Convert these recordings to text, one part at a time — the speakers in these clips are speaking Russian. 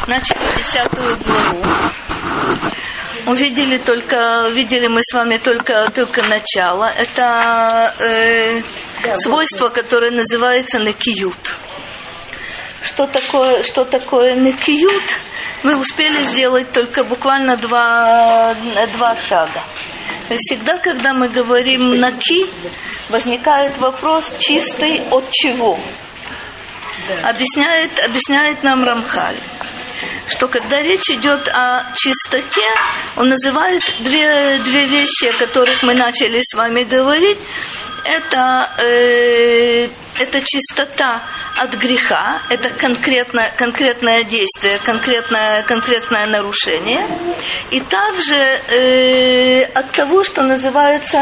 Начали 10 главу. Видели мы с вами только начало. Это свойство, которое называется некиют. Что такое некиют? Мы успели сделать только буквально два шага. Всегда, когда мы говорим наки, возникает вопрос чистый от чего? Объясняет нам Рамхаль, что когда речь идет о чистоте, он называет две вещи, о которых мы начали с вами говорить. Это чистота от греха, это конкретное действие, конкретное нарушение. И также от того, что называется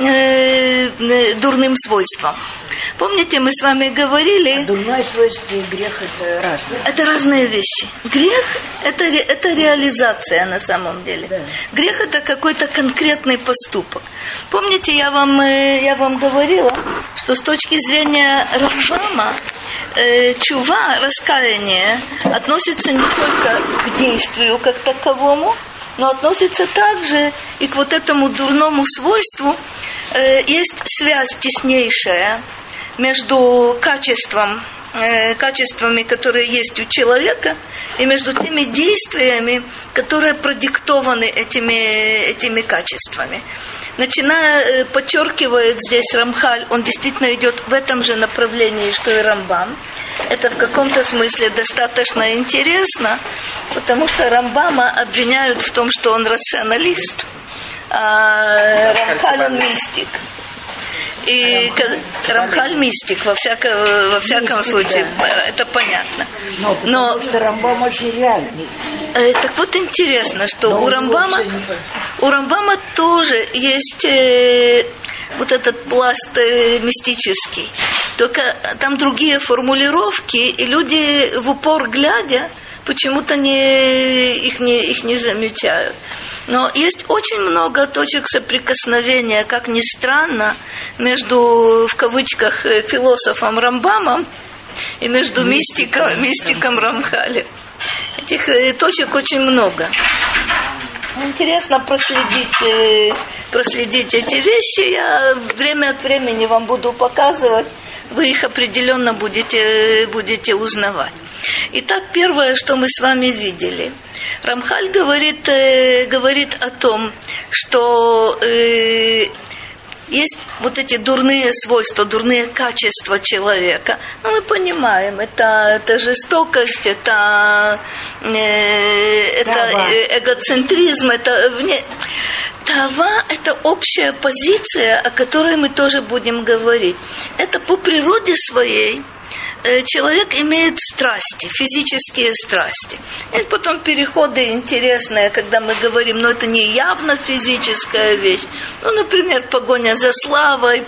дурным свойством. Помните, мы с вами говорили... Дурное свойство и грех – это разные. Это разные вещи. Грех – это реализация на самом деле. Да. Грех – это какой-то конкретный поступок. Помните, я вам говорила, что с точки зрения Рамбама чува, раскаяние, относится не только к действию как таковому, но относится также и к вот этому дурному свойству. Есть связь теснейшая между качествами, которые есть у человека, и между теми действиями, которые продиктованы этими качествами. Подчеркивает здесь Рамхаль, он действительно идет в этом же направлении, что и Рамбам. Это в каком-то смысле достаточно интересно, потому что Рамбама обвиняют в том, что он рационалист, а Рамхаль он мистик. И Рамхаль мистик, во всяком случае, это понятно. Но потому что Рамбам очень реальный. Так вот интересно, что у Рамбама тоже есть вот этот пласт мистический. Только там другие формулировки, и люди в упор глядя почему-то их не замечают. Но есть очень много точек соприкосновения, как ни странно, между, в кавычках, философом Рамбамом и между мистиком Рамхалем. Этих точек очень много. Интересно проследить эти вещи. Я время от времени вам буду показывать. Вы их определенно будете узнавать. Итак, первое, что мы с вами видели. Рамхаль говорит о том, что есть вот эти дурные свойства, дурные качества человека. Ну, мы понимаем, это жестокость, это эгоцентризм, Тава – это общая позиция, о которой мы тоже будем говорить. Это по природе своей человек имеет страсти, физические страсти. Есть потом переходы интересные, когда мы говорим, но это не явно физическая вещь. Ну, например, погоня за славой,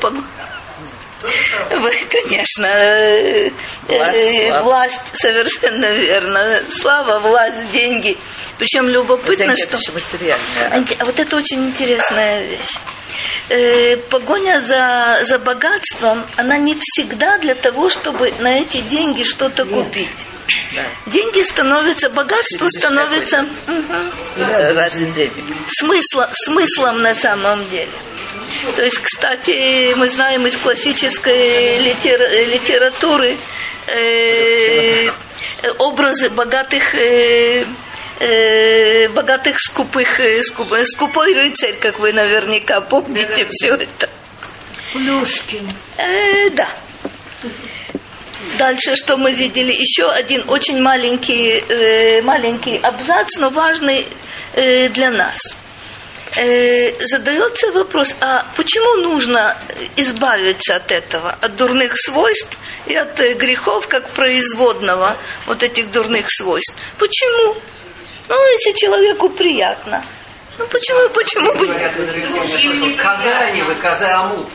конечно, власть, совершенно верно. Слава, власть, деньги. Причем любопытно, деньги что... это материальное. А вот это очень интересная вещь. Погоня за богатством, она не всегда для того, чтобы на эти деньги что-то купить. Да. Деньги становятся, богатство становится ради денег. Смыслом на самом деле. То есть, кстати, мы знаем из классической литературы образы богатых скупой рыцарь, как вы наверняка помните все это. Плюшкин. Да. Дальше что мы видели? Еще один очень маленький абзац, но важный для нас. Задается вопрос, а почему нужно избавиться от этого, от дурных свойств и от грехов, как производного вот этих дурных свойств? Почему? Ну, если человеку приятно. Ну, почему бы... Амут.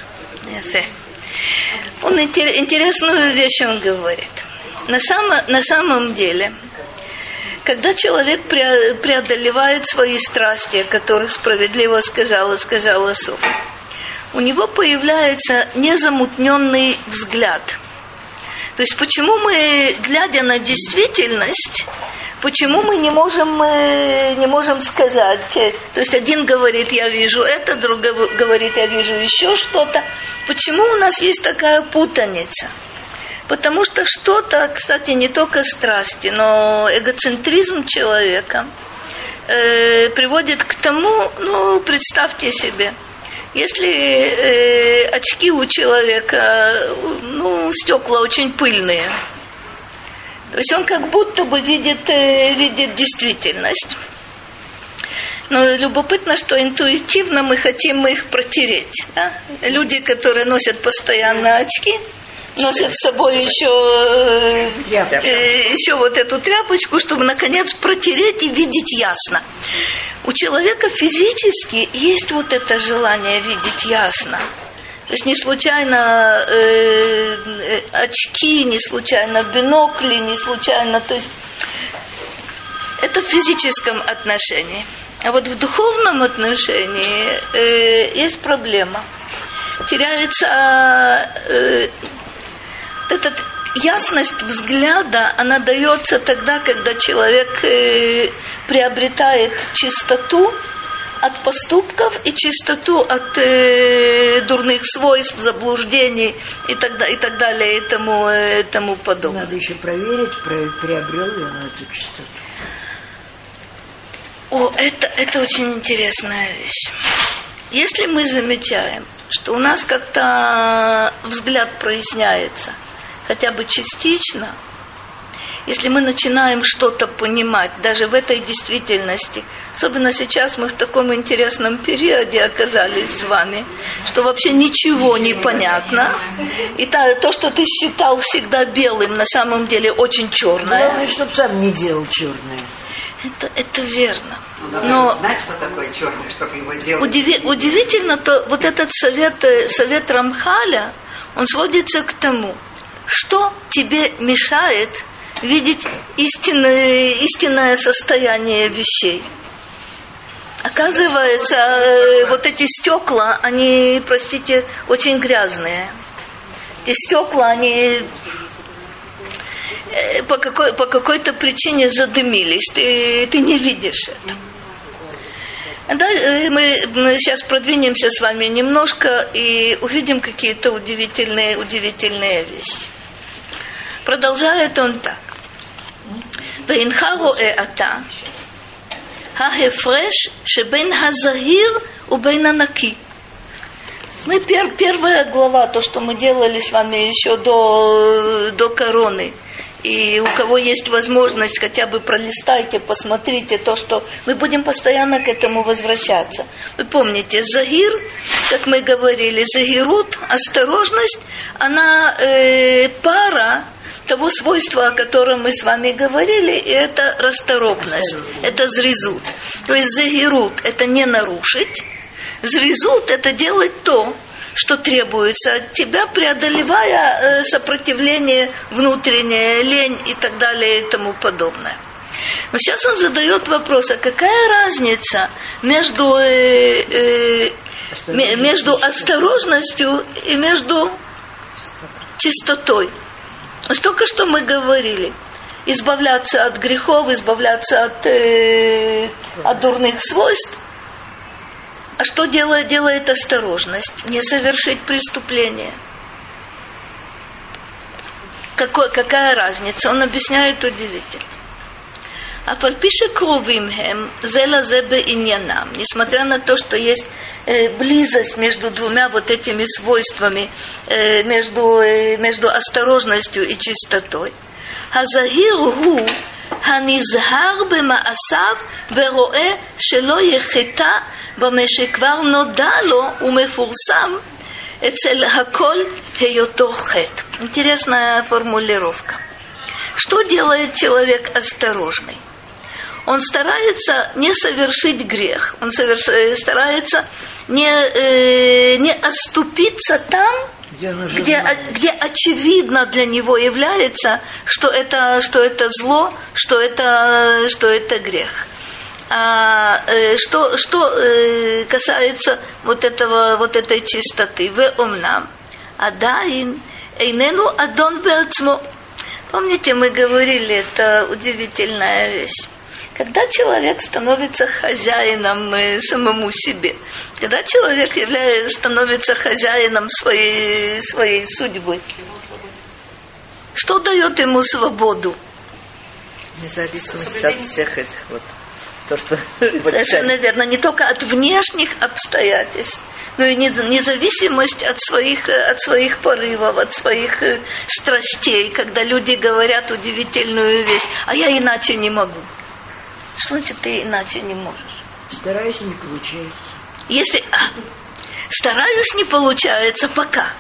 Он интересную вещь он говорит. На самом деле, когда человек преодолевает свои страсти, о которых справедливо сказала Софья, у него появляется незамутненный взгляд. То есть почему мы, глядя на действительность, почему мы не можем сказать, то есть один говорит, я вижу это, другой говорит, я вижу еще что-то. Почему у нас есть такая путаница? Потому что что-то, кстати, не только страсти, но эгоцентризм человека приводит к тому, представьте себе, если очки у человека, стекла очень пыльные, то есть он как будто бы видит действительность. Но любопытно, что интуитивно мы хотим их протереть. Да? Люди, которые носят постоянно очки, носят с собой еще вот эту тряпочку, чтобы наконец протереть и видеть ясно. У человека физически есть вот это желание видеть ясно. То есть не случайно очки, не случайно бинокли, не случайно, то есть это в физическом отношении. А вот в духовном отношении есть проблема. Теряется эта ясность взгляда, она дается тогда, когда человек приобретает чистоту от поступков и чистоту от дурных свойств, заблуждений и так далее и тому подобное. Надо еще проверить, приобрел ли он эту чистоту. Это очень интересная вещь. Если мы замечаем, что у нас как-то взгляд проясняется, хотя бы частично, если мы начинаем что-то понимать, даже в этой действительности, особенно сейчас мы в таком интересном периоде оказались с вами, что вообще ничего не понятно, и то, что ты считал всегда белым, на самом деле очень черное. Главное, чтобы сам не делал черное. Это верно. Но знать, что такое черное, чтобы его делать. Удивительно, то вот этот совет Рамхаля, он сводится к тому, что тебе мешает видеть истинное состояние вещей. Оказывается, вот эти стекла, они, простите, очень грязные. Эти стекла, они по какой-то причине задымились. Ты не видишь это. Да, мы сейчас продвинемся с вами немножко и увидим какие-то удивительные вещи. Продолжает он так. «Ваинха роэ ата, ха-хефреш шебен ха-захир убейн анаки». Мы первая глава, то, что мы делали с вами еще до короны. И у кого есть возможность, хотя бы пролистайте, посмотрите то, что... Мы будем постоянно к этому возвращаться. Вы помните, загир, как мы говорили, загирут, осторожность, она пара того свойства, о котором мы с вами говорили, и это расторопность, это зрезут. То есть загирут – это не нарушить, зрезут – это делать то, что требуется от тебя, преодолевая сопротивление внутреннее, лень и так далее и тому подобное. Но сейчас он задает вопрос, а какая разница между осторожностью и между чистотой? Только что мы говорили, избавляться от грехов, избавляться от дурных свойств. А что делает осторожность? Не совершить преступление. Какая разница? Он объясняет удивительно. Несмотря на то, что есть близость между двумя вот этими свойствами, между осторожностью и чистотой. Хазахиру הנזהר במעשיו ורואה שלא יחטא במה שכבר נודע לו ומפורסם אצל הכל היותו חטא. Интересная формулировка. Что делает человек осторожный? Он старается не совершить грех, он старается не оступиться там, где очевидно для него является, что это зло, что это грех. Что касается вот этой чистоты, в омнам, адаин эйнену адон беацмо. Помните, мы говорили, это удивительная вещь. Когда человек становится хозяином самому себе, когда человек становится хозяином своей судьбы, что дает ему свободу? Независимость от всех этих вот. То, что совершенно верно. Не только от внешних обстоятельств, но и независимость от своих порывов, от своих страстей, когда люди говорят удивительную вещь, а я иначе не могу. Что значит ты иначе не можешь? Стараюсь, не получается. Если стараюсь, не получается пока.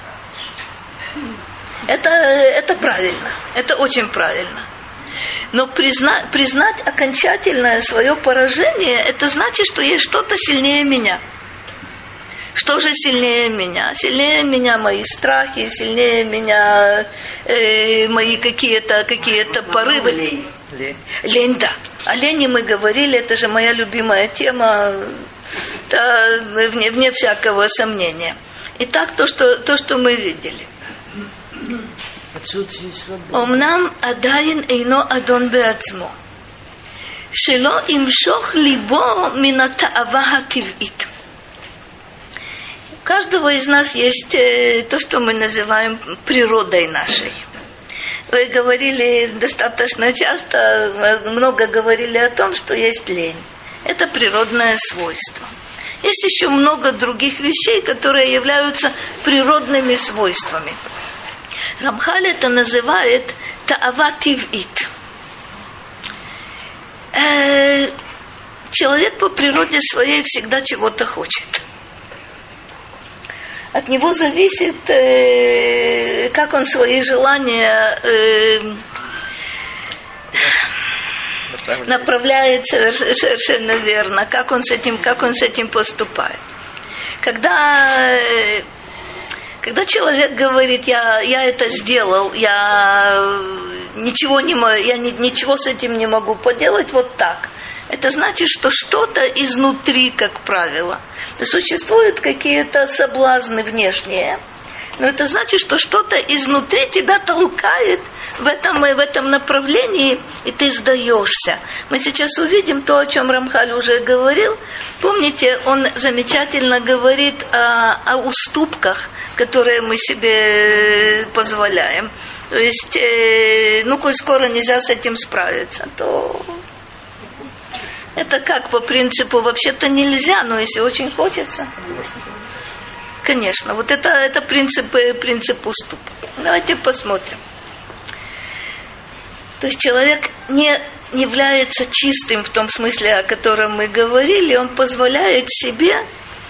Это правильно. Это очень правильно. Но признать окончательное свое поражение, это значит, что есть что-то сильнее меня. Что же сильнее меня? Сильнее меня мои страхи, сильнее меня мои какие-то порывы. Лень, да. О лени мы говорили, это же моя любимая тема, вне всякого сомнения. Итак, то, что мы видели. אמנם עדיין אינו אדון בעצמו, שלא ימשוך ליבו מן התאווה הטבעית. У каждого из нас есть то, что мы называем природой нашей. Вы говорили достаточно часто, много говорили о том, что есть лень. Это природное свойство. Есть еще много других вещей, которые являются природными свойствами. Рамхаль это называет таава тив'ит. Человек по природе своей всегда чего-то хочет. От него зависит, как он свои желания направляет совершенно верно, как он с этим поступает. Когда человек говорит, я это сделал, я ничего с этим не могу поделать, вот так. Это значит, что что-то изнутри, как правило. Существуют какие-то соблазны внешние, но это значит, что что-то изнутри тебя толкает в этом направлении, и ты сдаешься. Мы сейчас увидим то, о чем Рамхаль уже говорил. Помните, он замечательно говорит о уступках, которые мы себе позволяем. То есть, коль скоро нельзя с этим справиться, то это как по принципу вообще-то нельзя, но если очень хочется. Конечно, вот это принцип уступа. Давайте посмотрим. То есть человек не является чистым в том смысле, о котором мы говорили, он позволяет себе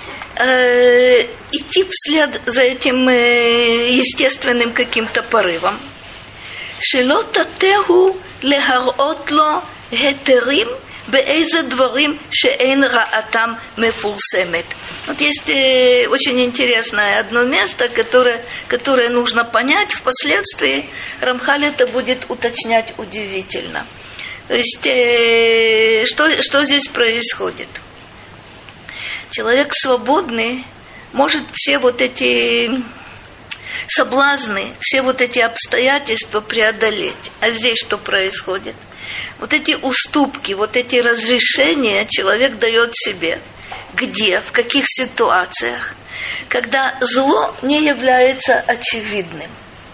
идти вслед за этим естественным каким-то порывом. Шело татеху лехарот ло хетерим беэйзе дворим шеэйн раатам мефурсемет. Вот есть очень интересное одно место, которое нужно понять впоследствии. Рамхаль это будет уточнять удивительно. То есть, что здесь происходит? Человек свободный может все вот эти соблазны, все вот эти обстоятельства преодолеть. А здесь что происходит? Вот эти уступки, вот эти разрешения человек дает себе. Где, в каких ситуациях? Когда зло не является очевидным.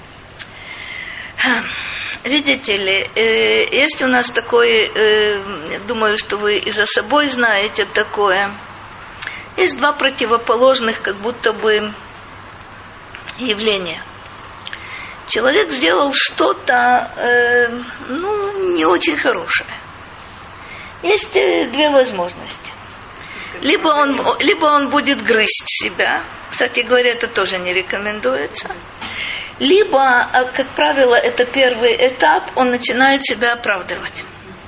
Видите ли, есть у нас такое, думаю, что вы и за собой знаете такое. Есть два противоположных, как будто бы, явления. Человек сделал что-то, не очень хорошее. Есть две возможности. Либо он будет грызть себя. Кстати говоря, это тоже не рекомендуется. Либо, как правило, это первый этап, он начинает себя оправдывать.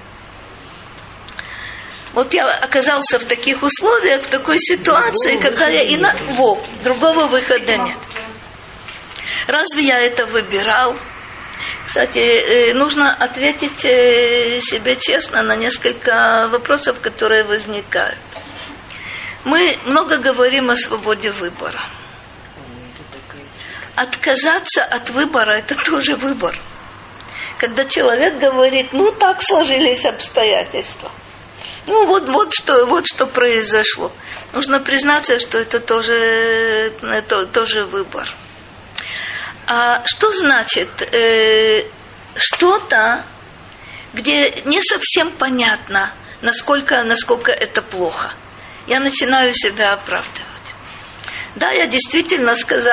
Вот я оказался в таких условиях, в такой ситуации, другого выхода нет. Разве я это выбирал? Кстати, нужно ответить себе честно на несколько вопросов, которые возникают. Мы много говорим о свободе выбора. отказаться от выбора – это тоже выбор. Когда человек говорит, ну так сложились обстоятельства. Ну вот что произошло. Нужно признаться, что это тоже выбор. А что значит что-то, где не совсем понятно, насколько это плохо? Я начинаю себя оправдывать. Да, я действительно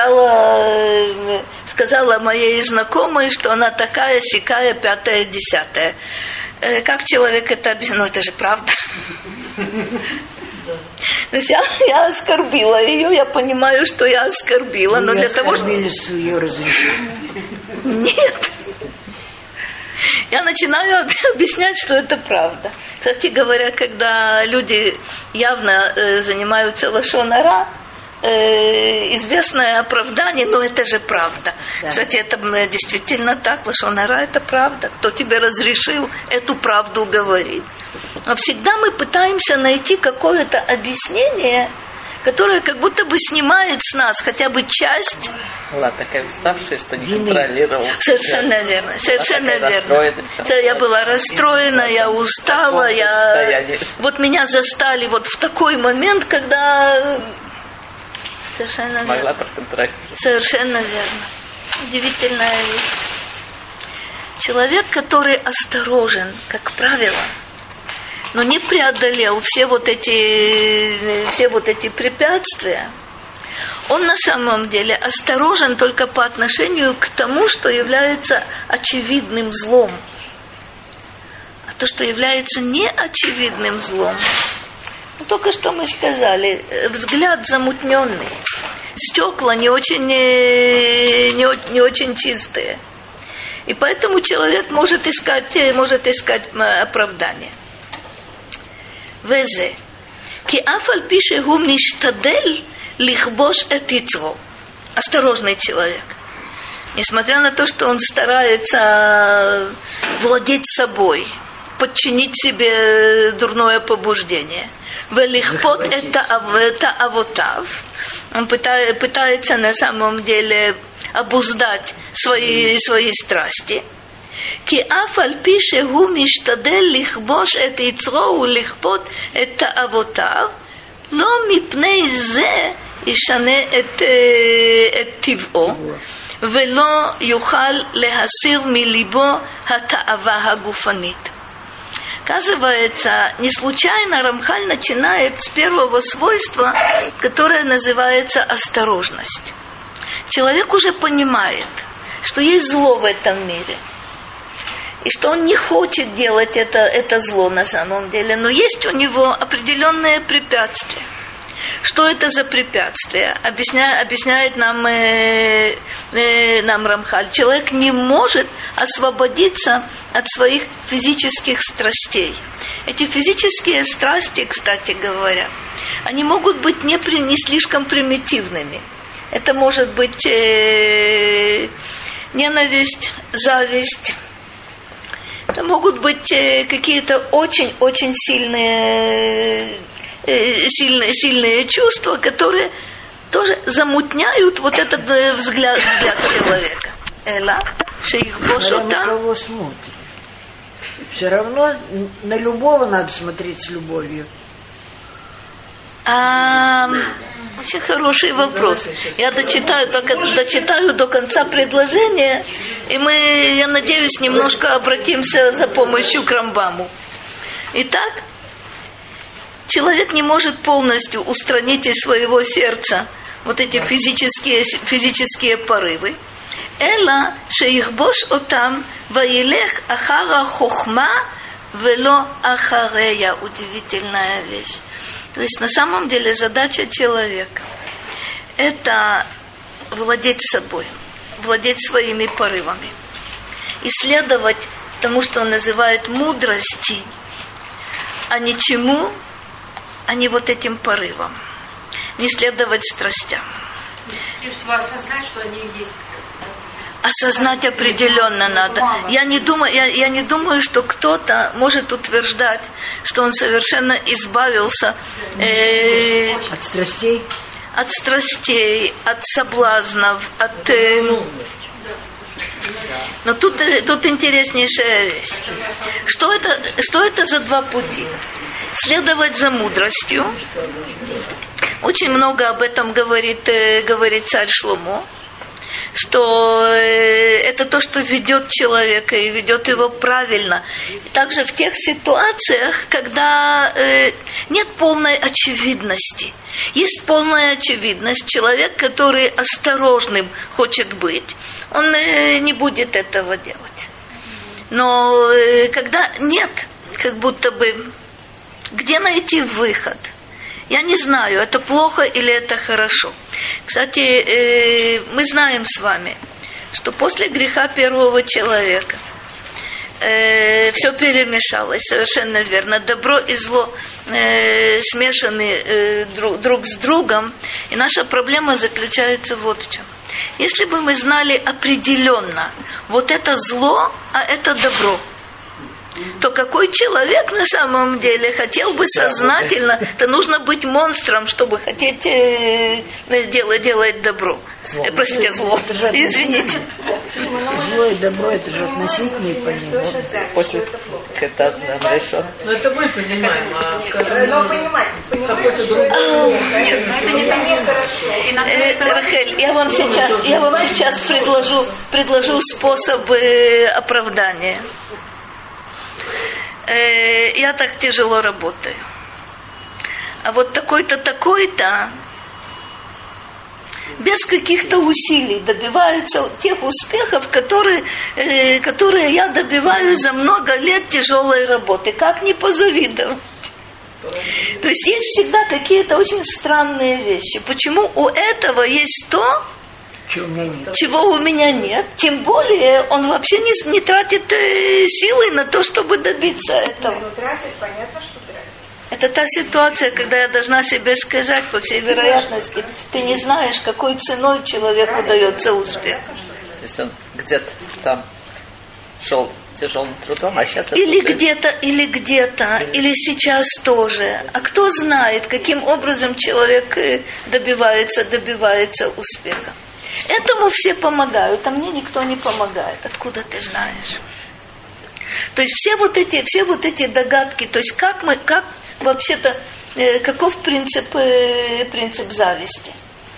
сказала моей знакомой, что она такая, сякая, 5-я, 10-я. Как человек это объяснил? Ну, это же правда. То есть я оскорбила ее, я понимаю, что я оскорбила, но для того, чтобы... с ее разрешения? Нет. Я начинаю объяснять, что это правда. Кстати говоря, когда люди явно занимаются лашон ара, известное оправдание, но это же правда. Да. Кстати, это действительно так. Лашон ара – это правда. Кто тебе разрешил эту правду говорить? Но всегда мы пытаемся найти какое-то объяснение, которое как будто бы снимает с нас хотя бы часть. Была такая уставшая, что не контролировала. Совершенно верно. Совершенно верно. Я была расстроена, я устала, вот меня застали вот в такой момент, когда... Совершенно смогла верно. проконтролировать. Совершенно верно. Удивительная вещь. Человек, который осторожен, как правило, но не преодолел все вот эти препятствия, он на самом деле осторожен только по отношению к тому, что является очевидным злом. А то, что является неочевидным злом, только что мы сказали, взгляд замутненный, стекла не очень чистые. И поэтому человек может искать оправдание. Везе. Ки афаль пише гу миштадель лихбош эт ицро. Осторожный человек. Несмотря на то, что он старается владеть собой, подчинить себе дурное побуждение. Велихпот это авотав. Он пытается на самом деле обуздать свои страсти. Ки афаль пише гу миштадель лихбош эт ицро улихпот это авотав. לא מפני זה ישנה את טבעו ולא יוכל להסיר מליבו התאווה הגופנית. Оказывается, не случайно Рамхаль начинает с первого свойства, которое называется осторожность. Человек уже понимает, что есть зло в этом мире, и что он не хочет делать это зло на самом деле, но есть у него определенные препятствия. Что это за препятствия? Объясняет нам Рамхаль. Человек не может освободиться от своих физических страстей. Эти физические страсти, кстати говоря, они могут быть не слишком примитивными. Это может быть ненависть, зависть. Это могут быть какие-то очень-очень сильные чувства, которые тоже замутняют вот этот взгляд человека. Эла, шейх бошота. На кого смотрит? Все равно на любого надо смотреть с любовью. Очень хороший вопрос. Я дочитаю до конца предложения, и я надеюсь, немножко обратимся за помощью к Рамбаму. Итак, человек не может полностью устранить из своего сердца вот эти физические порывы. Эла шейхбош отам ваилех ахара хохма вело ахарея. Удивительная вещь. То есть на самом деле задача человека – это владеть собой, владеть своими порывами, исследовать тому, что он называет мудрости, а не чему, а не вот этим порывам, не следовать страстям. Прежде всего осознать, что они есть. Осознать определенно надо. Я не думаю, что кто-то может утверждать, что он совершенно избавился от страстей. от страстей, от соблазнов, от... Но тут интереснейшая вещь. Что это за два пути? Следовать за мудростью. Очень много об этом говорит царь Шломо, что это то, что ведет человека и ведет его правильно. И также в тех ситуациях, когда нет полной очевидности. Есть полная очевидность. Человек, который осторожным хочет быть, он не будет этого делать. Но когда нет, как будто бы, где найти выход? Я не знаю, это плохо или это хорошо. Кстати, мы знаем с вами, что после греха первого человека все перемешалось, совершенно верно. Добро и зло смешаны друг с другом. И наша проблема заключается вот в чем. Если бы мы знали определенно, вот это зло, а это добро, то какой человек на самом деле хотел бы сознательно, то нужно быть монстром, чтобы хотеть делать добро. Простите, зло. Извините. Зло и добро, это же относительные понятия. После это нам решен. Но это мы понимаем, а скажем, но понимать, Рахель, я вам сейчас предложу способ оправдания. Я так тяжело работаю. А вот такой-то, такой-то без каких-то усилий добиваются тех успехов, которые я добиваюсь за много лет тяжелой работы. Как не позавидовать? То есть есть всегда какие-то очень странные вещи. Почему у этого есть то, чего у меня нет? Тем более он вообще не тратит силы на то, чтобы добиться этого. Но тратит, понятно, что тратит. Это та ситуация, когда я должна себе сказать, по всей вероятности, ты не знаешь, какой ценой человеку дается успех. То есть он где-то там шел тяжелым трудом, а сейчас... Или где-то, или сейчас тоже. А кто знает, каким образом человек добивается успеха. Этому все помогают, а мне никто не помогает. Откуда ты знаешь? То есть все вот эти догадки, то есть как вообще-то, каков принцип зависти?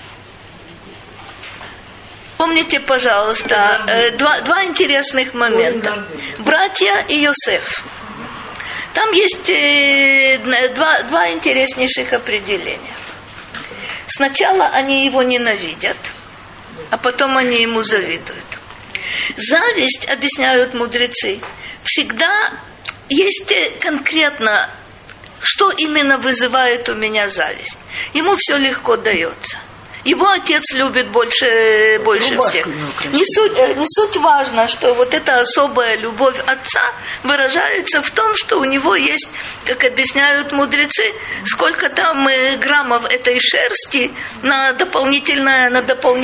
Помните, пожалуйста, два интересных момента. Братья и Йосеф. Там есть два интереснейших определения. Сначала они его ненавидят, а потом они ему завидуют. Зависть, объясняют мудрецы, всегда есть конкретно, что именно вызывает у меня зависть. Ему все легко дается. Его отец любит больше всех. Не суть важно, что вот эта особая любовь отца выражается в том, что у него есть, как объясняют мудрецы, сколько там граммов этой шерсти на дополнительное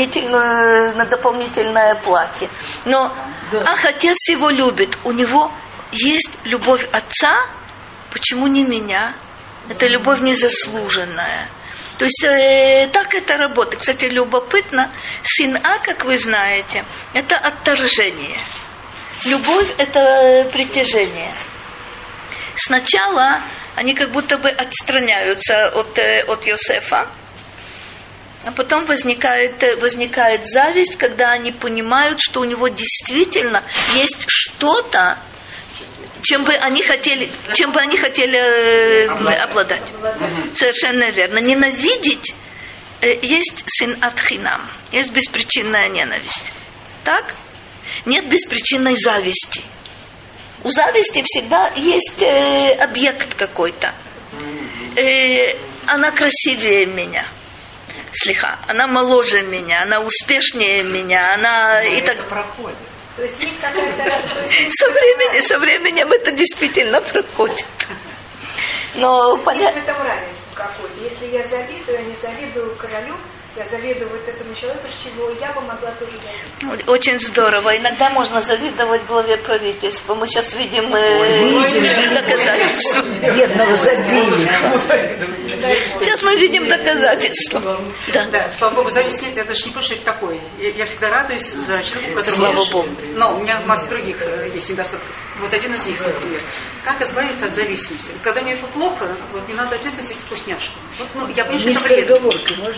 платье. Но отец его любит. У него есть любовь отца. Почему не меня? Это любовь незаслуженная. То есть так это работает. Кстати, любопытно, син-а, как вы знаете, это отторжение. Любовь – это притяжение. Сначала они как будто бы отстраняются от Йосефа, а потом возникает зависть, когда они понимают, что у него действительно есть что-то, чем бы они хотели обладать. Совершенно верно. Ненавидеть есть син-ат хинам, есть беспричинная ненависть. Так? Нет беспричинной зависти. У зависти всегда есть объект какой-то. Она красивее меня. Слиха. Она моложе меня, она успешнее меня, она и так проходит. То есть есть какая-то... Со временем это действительно проходит. Но понятно. В этом равенство какое-то. Если я не завидую королю, я завидую вот этому человеку, с чего я бы могла тоже завидовать. Очень здорово. Иногда можно завидовать главе правительства. Мы сейчас видим доказательства. Бедного забили. Сейчас мы мы видим доказательства. Да, слава Богу, зависть нет, это же не просто что-то такое. Я всегда радуюсь за человека, который... Слава Богу. Но у меня масса других есть недостатков. Вот один из них, например. Как избавиться от зависимости? Когда мне плохо, вот не надо обязательно съесть вкусняшку. Вот, ну, я понимаю, что это вредно. Договорки можно?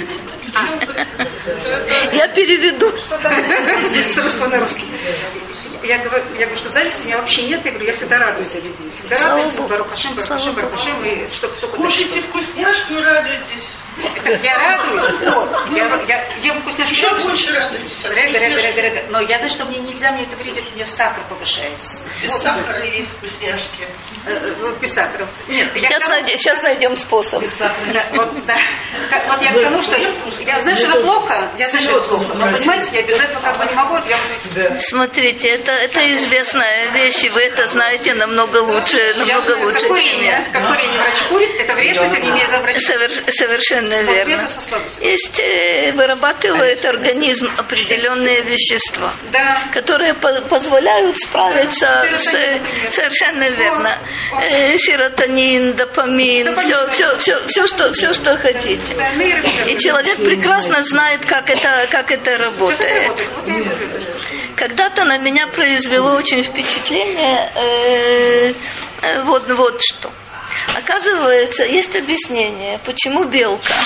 Я переведу. С русского на русский. Я говорю, что зависти у меня вообще нет. Я говорю, я всегда радуюсь за людей. Всегда радуюсь. Барух Хашем, и что только... Кушайте вкусняшку и радуйтесь. Я радуюсь, я ем вкусняшку. Еще больше радуйтесь. Но я знаю, что мне нельзя, мне это вредит, у меня сахар повышается. Без сахара есть вкусняшки. Без сахара. Нет, Сейчас найдем способ. Вот я к тому, что я знаю, что это плохо, но понимаете, я без этого как бы не могу. Смотрите, это известная вещь, и вы это знаете намного лучше, чем я. Как курение врач курит, это вредно, тем не менее за врача. Совершенно верно. Есть, вырабатывает организм определенные вещества, которые позволяют справиться с... Совершенно верно. Серотонин, допамин, все, что хотите. И человек прекрасно знает, как это работает. Когда-то на меня произвело очень впечатление вот что. Оказывается, есть объяснение, почему белка,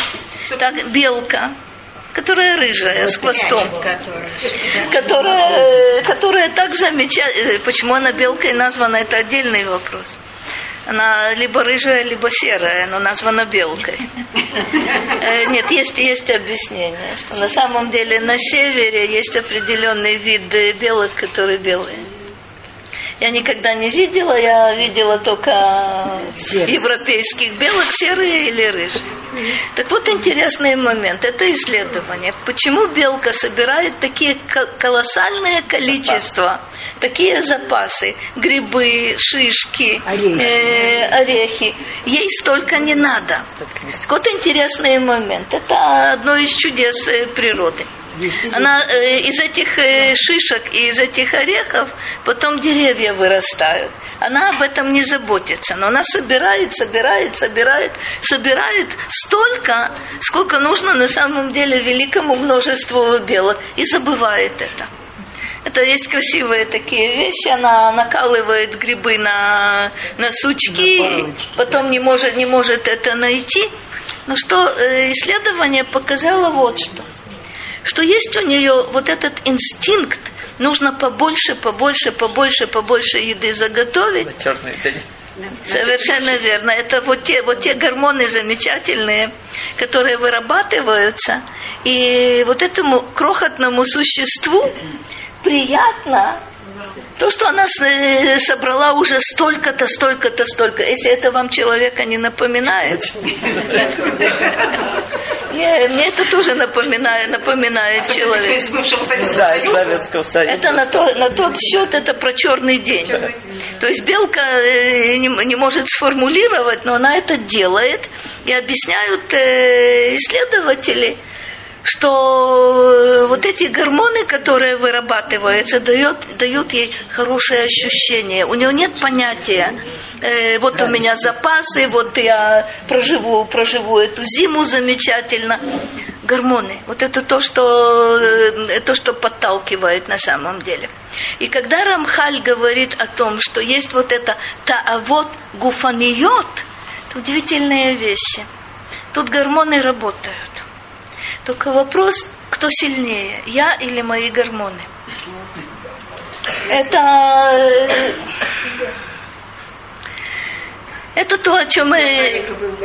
которая рыжая, с хвостом, которая так замечательна, почему она белкой названа, это отдельный вопрос. Она либо рыжая, либо серая, но названа белкой. Нет, есть объяснение, что на самом деле на севере есть определенный вид белок, которые белые. Я никогда не видела, я видела только европейских белок, серые или рыжие. Так вот, интересный момент, это исследование. Почему белка собирает такие колоссальные количества, такие запасы, грибы, шишки, орехи. Ей столько не надо. Вот интересный момент. Это одно из чудес природы. Она из этих шишек и из этих орехов потом деревья вырастают. Она об этом не заботится, но она собирает столько, сколько нужно на самом деле великому множеству белок, и забывает это. Это есть красивые такие вещи. Она накалывает грибы на сучки, потом не может это найти. Но что исследование показало вот что есть у нее вот этот инстинкт, нужно побольше еды заготовить. Черный день. Совершенно верно. Это вот те гормоны замечательные, которые вырабатываются, и вот этому крохотному существу приятно то, что она собрала уже столько-то. Если это вам человека не напоминает. Мне это тоже напоминает человека. Да, из Советского Союза. Это на тот счет, это про черный день. То есть белка не может сформулировать, но она это делает. И объясняют исследователи, что вот эти гормоны, которые вырабатываются, дают ей хорошее ощущение. У нее нет понятия, вот у меня запасы, вот я проживу эту зиму замечательно. Гормоны, вот это то, что подталкивает на самом деле. И когда Рамхаль говорит о том, что есть вот это таавот гуфаниот, это удивительные вещи. Тут гормоны работают. Только вопрос, кто сильнее, я или мои гормоны? Это то, о чем мы...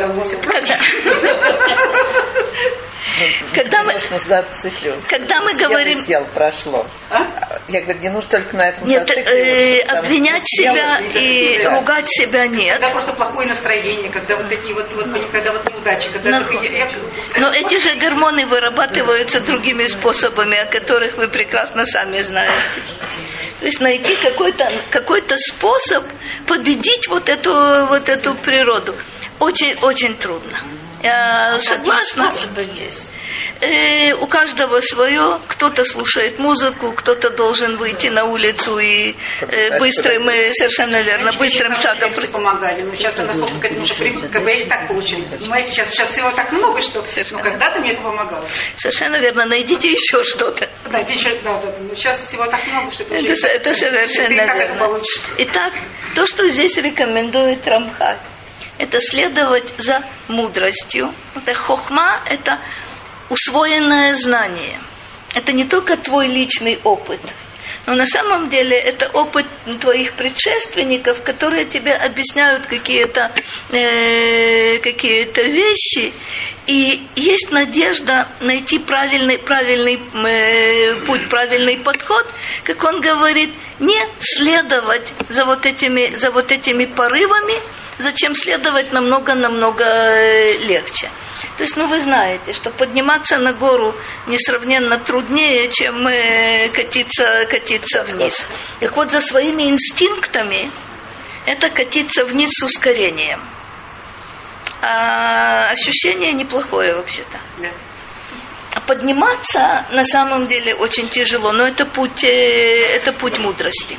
Когда мы говорим... прошло. Я говорю, не нужно только на этом зацикливаться. Обвинять себя и ругать себя нет. Когда просто плохое настроение, когда вот такие когда неудачи. Но эти же гормоны вырабатываются другими способами, о которых вы прекрасно сами знаете. То есть найти какой-то способ победить вот эту природу. Очень, очень трудно. Я согласна. у каждого свое. Кто-то слушает музыку, кто-то должен выйти на улицу и быстрым, совершенно верно, быстрым шагом. Помогали, но сейчас я настолько к этому уже привыкла, как бы я и так получила. Понимаете, сейчас всего так много, что когда-то мне это помогало. Совершенно верно, найдите еще что-то. Да, но сейчас всего так много, что это совершенно верно. Итак, то, что здесь рекомендует Рамхаль, это следовать за мудростью. Это хохма, это усвоенное знание. Это не только твой личный опыт, но на самом деле это опыт твоих предшественников, которые тебе объясняют какие-то вещи. И есть надежда найти правильный путь, правильный подход, как он говорит, не следовать за вот этими порывами, зачем следовать намного легче. То есть, вы знаете, что подниматься на гору несравненно труднее, чем катиться вниз. Так вот, за своими инстинктами это катиться вниз с ускорением. А ощущение неплохое вообще-то. А подниматься на самом деле очень тяжело, но это путь мудрости.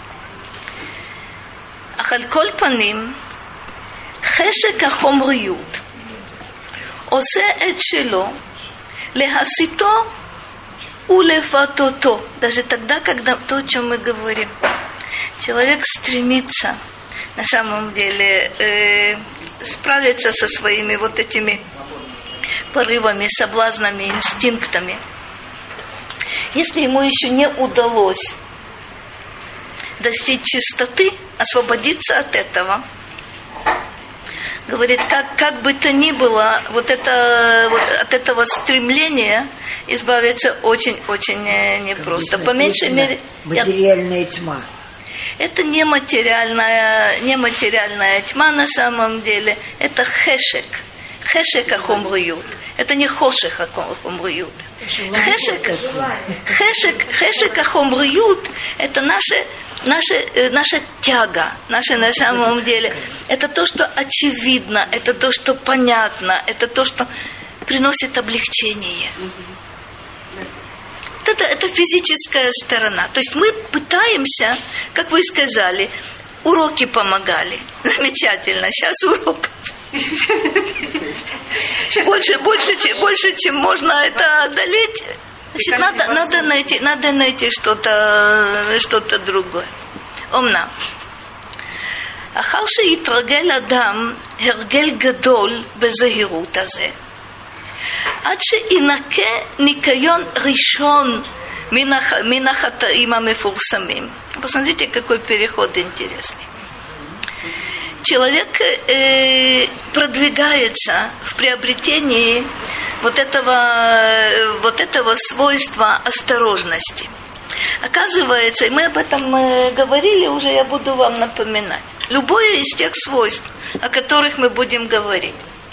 Ахаль паним хешек ахомриют עושה את שלו להסיתו ולפתותו. Даже тогда, когда то, о чем мы говорим, человек стремится на самом деле справиться со своими вот этими порывами, соблазнами, инстинктами. Если ему еще не удалось достичь чистоты, освободиться от этого, говорит, как бы то ни было, от этого стремления избавиться очень-очень непросто. По меньшей мере... Материальная тьма. Это не материальная тьма на самом деле. Это хешек. Хешек ахомриют. Это не хошех ахомриют. Хешек ахомриют – это наша тяга, на самом деле. Это то, что очевидно, это то, что понятно, это то, что приносит облегчение. Это физическая сторона. То есть мы пытаемся, как вы сказали, уроки помогали. Замечательно. Сейчас урок. Больше, чем можно это одолеть. Значит, надо найти что-то другое. Омна. אחר שיתרגל אדם הרגל גדול בזהירות הזה, עד שינקה ניקיון ראשון מן החטאים המפורסמים. Посмотрите, какой переход интересный. Человек продвигается в приобретении вот этого свойства осторожности. Оказывается, и мы об этом говорили уже, я буду вам напоминать. Любое из тех свойств, о которых мы будем говорить.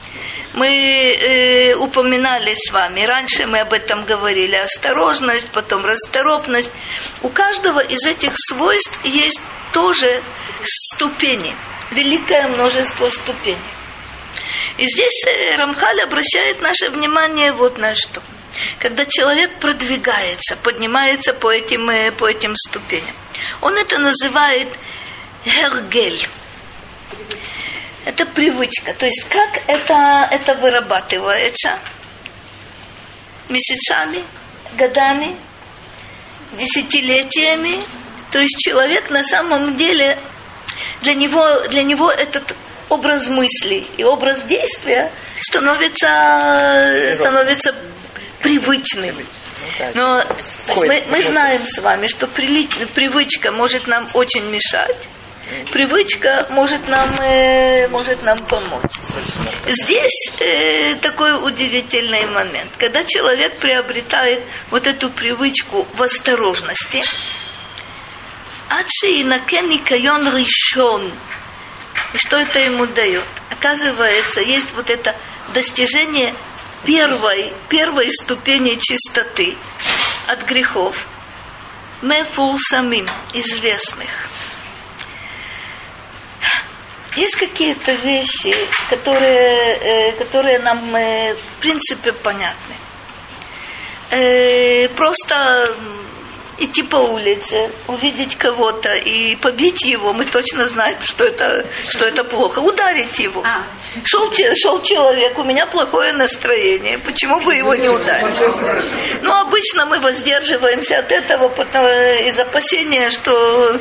Мы упоминали с вами, раньше мы об этом говорили, осторожность, потом расторопность. У каждого из этих свойств есть тоже ступени, великое множество ступеней. И здесь Рамхаль обращает наше внимание вот на что. Когда человек продвигается, поднимается по этим ступеням, он это называет хергель. Это привычка. То есть как это вырабатывается? Месяцами, годами, десятилетиями. То есть человек на самом деле, для него этот образ мысли и образ действия становится привычным. Но мы знаем с вами, что привычка может нам очень мешать. Привычка может нам помочь. Здесь такой удивительный момент. Когда человек приобретает вот эту привычку в осторожности, адши инакен никайон ришон. И что это ему дает? Оказывается, есть вот это достижение первой ступени чистоты от грехов, мефурсамим, известных. Есть какие-то вещи, которые нам, в принципе, понятны. просто идти по улице, увидеть кого-то и побить его, мы точно знаем, что это плохо. Ударить его. Шел человек, у меня плохое настроение, почему бы его не ударить? Но обычно мы воздерживаемся от этого из опасения, что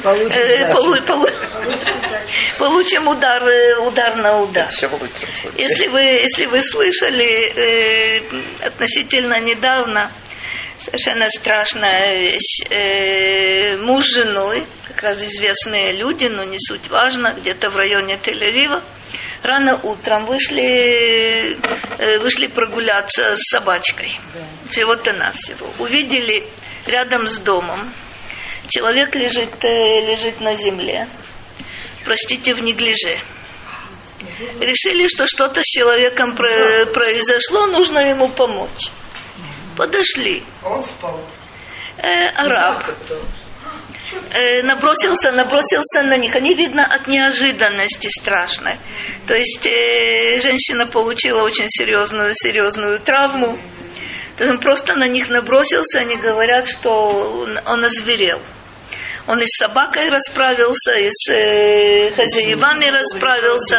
получим удар на удар. Если вы слышали относительно недавно, совершенно страшная вещь. Муж с женой, как раз известные люди, но не суть важно, где-то в районе Тель-Авива, рано утром вышли прогуляться с собачкой. Всего-то навсего. Увидели рядом с домом. Человек лежит на земле. Простите, в неглиже. Решили, что что-то с человеком произошло, нужно ему помочь. Подошли. Он спал. Араб набросился на них. Они, видно, от неожиданности страшной. То есть женщина получила очень серьезную травму. То есть он просто на них набросился. Они говорят, что он озверел. Он и с собакой расправился, и с хозяевами расправился.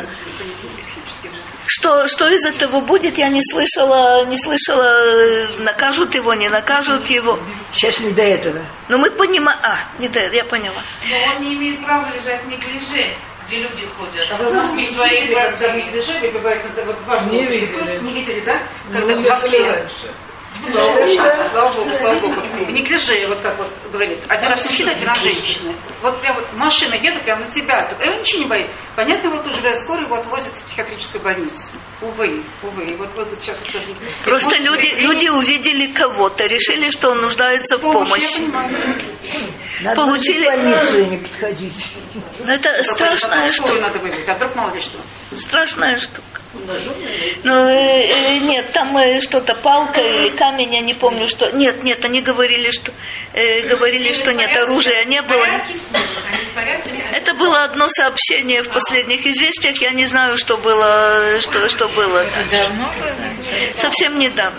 Что из этого будет, я не слышала, накажут его, не накажут его. Сейчас не до этого. Но мы понимаем, не до этого, я поняла. Но он не имеет права лежать в неглиже, где люди ходят. А вы в Москве свои неглиже, бывает, вот важно. Не видели, да? Когда в Москве. Слава Богу. В неглиже, вот как вот говорит, один раз мужчина, один раз женщина. Вот прям вот машина едет прямо на тебя. Я ничего не боюсь. Понятно, вот уже скоро его отвозят в психиатрическую больницу. Увы. Вот сейчас это тоже не... Просто люди увидели кого-то, решили, что он нуждается в помощи. Надо Получили... в больницу не подходить. Это страшная штука. Надо выбрать, а вдруг мало ли что. Страшная штука. Нет, там что-то палка или камень, я не помню, что. Нет, они говорили, что нет, оружия не было. Это было одно сообщение в последних известиях, я не знаю, что было дальше. Совсем недавно.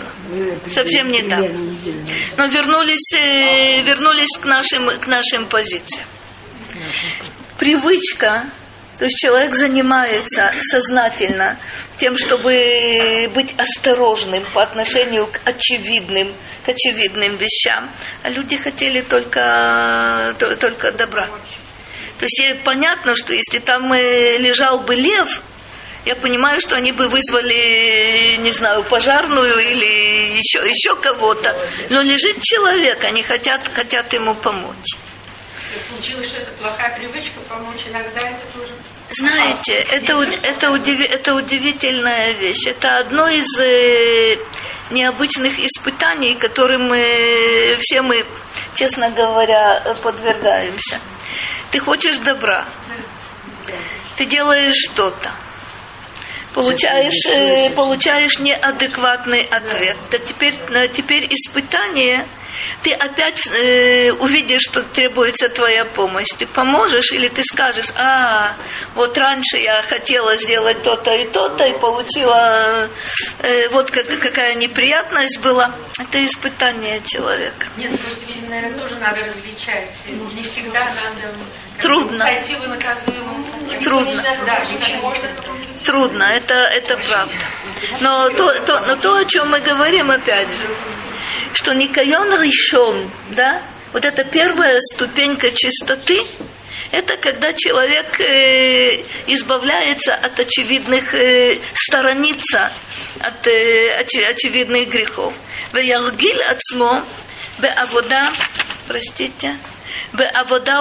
Но вернулись к нашим позициям. Привычка. То есть человек занимается сознательно тем, чтобы быть осторожным по отношению к очевидным вещам. А люди хотели только добра. То есть понятно, что если там лежал бы лев, я понимаю, что они бы вызвали, не знаю, пожарную или еще кого-то. Но лежит человек, они хотят ему помочь. Получилось, что это плохая привычка помочь, иногда это тоже... Знаете, это удивительная вещь. Это одно из необычных испытаний, которым все мы, честно говоря, подвергаемся. Ты хочешь добра, ты делаешь что-то, получаешь неадекватный ответ. Да теперь испытание. Ты опять увидишь, что требуется твоя помощь. Ты поможешь или ты скажешь, вот раньше я хотела сделать то-то, и получила, вот какая неприятность была. Это испытание человека. Нет, просто, видимо, наверное, тоже надо различать. Не всегда надо... Трудно. Трудно, это правда. Но то, о чем мы говорим, опять же, что никайон ришон, да, вот эта первая ступенька чистоты, это когда человек избавляется от очевидных, сторонится от очевидных грехов. Веяргиль ацмо беавода, беавода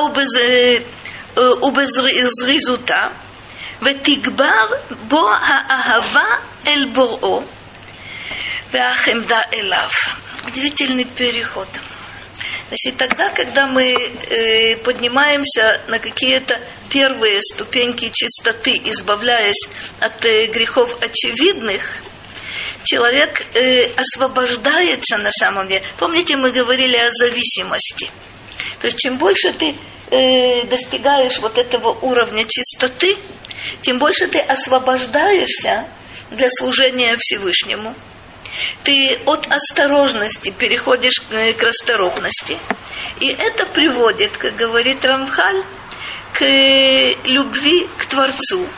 убезризута, ותגבר בו האהבה אל בוראו והחמדה אליו. Удивительный переход. То есть и тогда, когда мы поднимаемся на какие-то первые ступеньки чистоты, избавляясь от грехов очевидных, человек освобождается на самом деле. Помните, мы говорили о зависимости. То есть чем больше ты достигаешь вот этого уровня чистоты, тем больше ты освобождаешься для служения Всевышнему. Ты от осторожности переходишь к расторопности. И это приводит, как говорит Рамхаль, к любви к Творцу.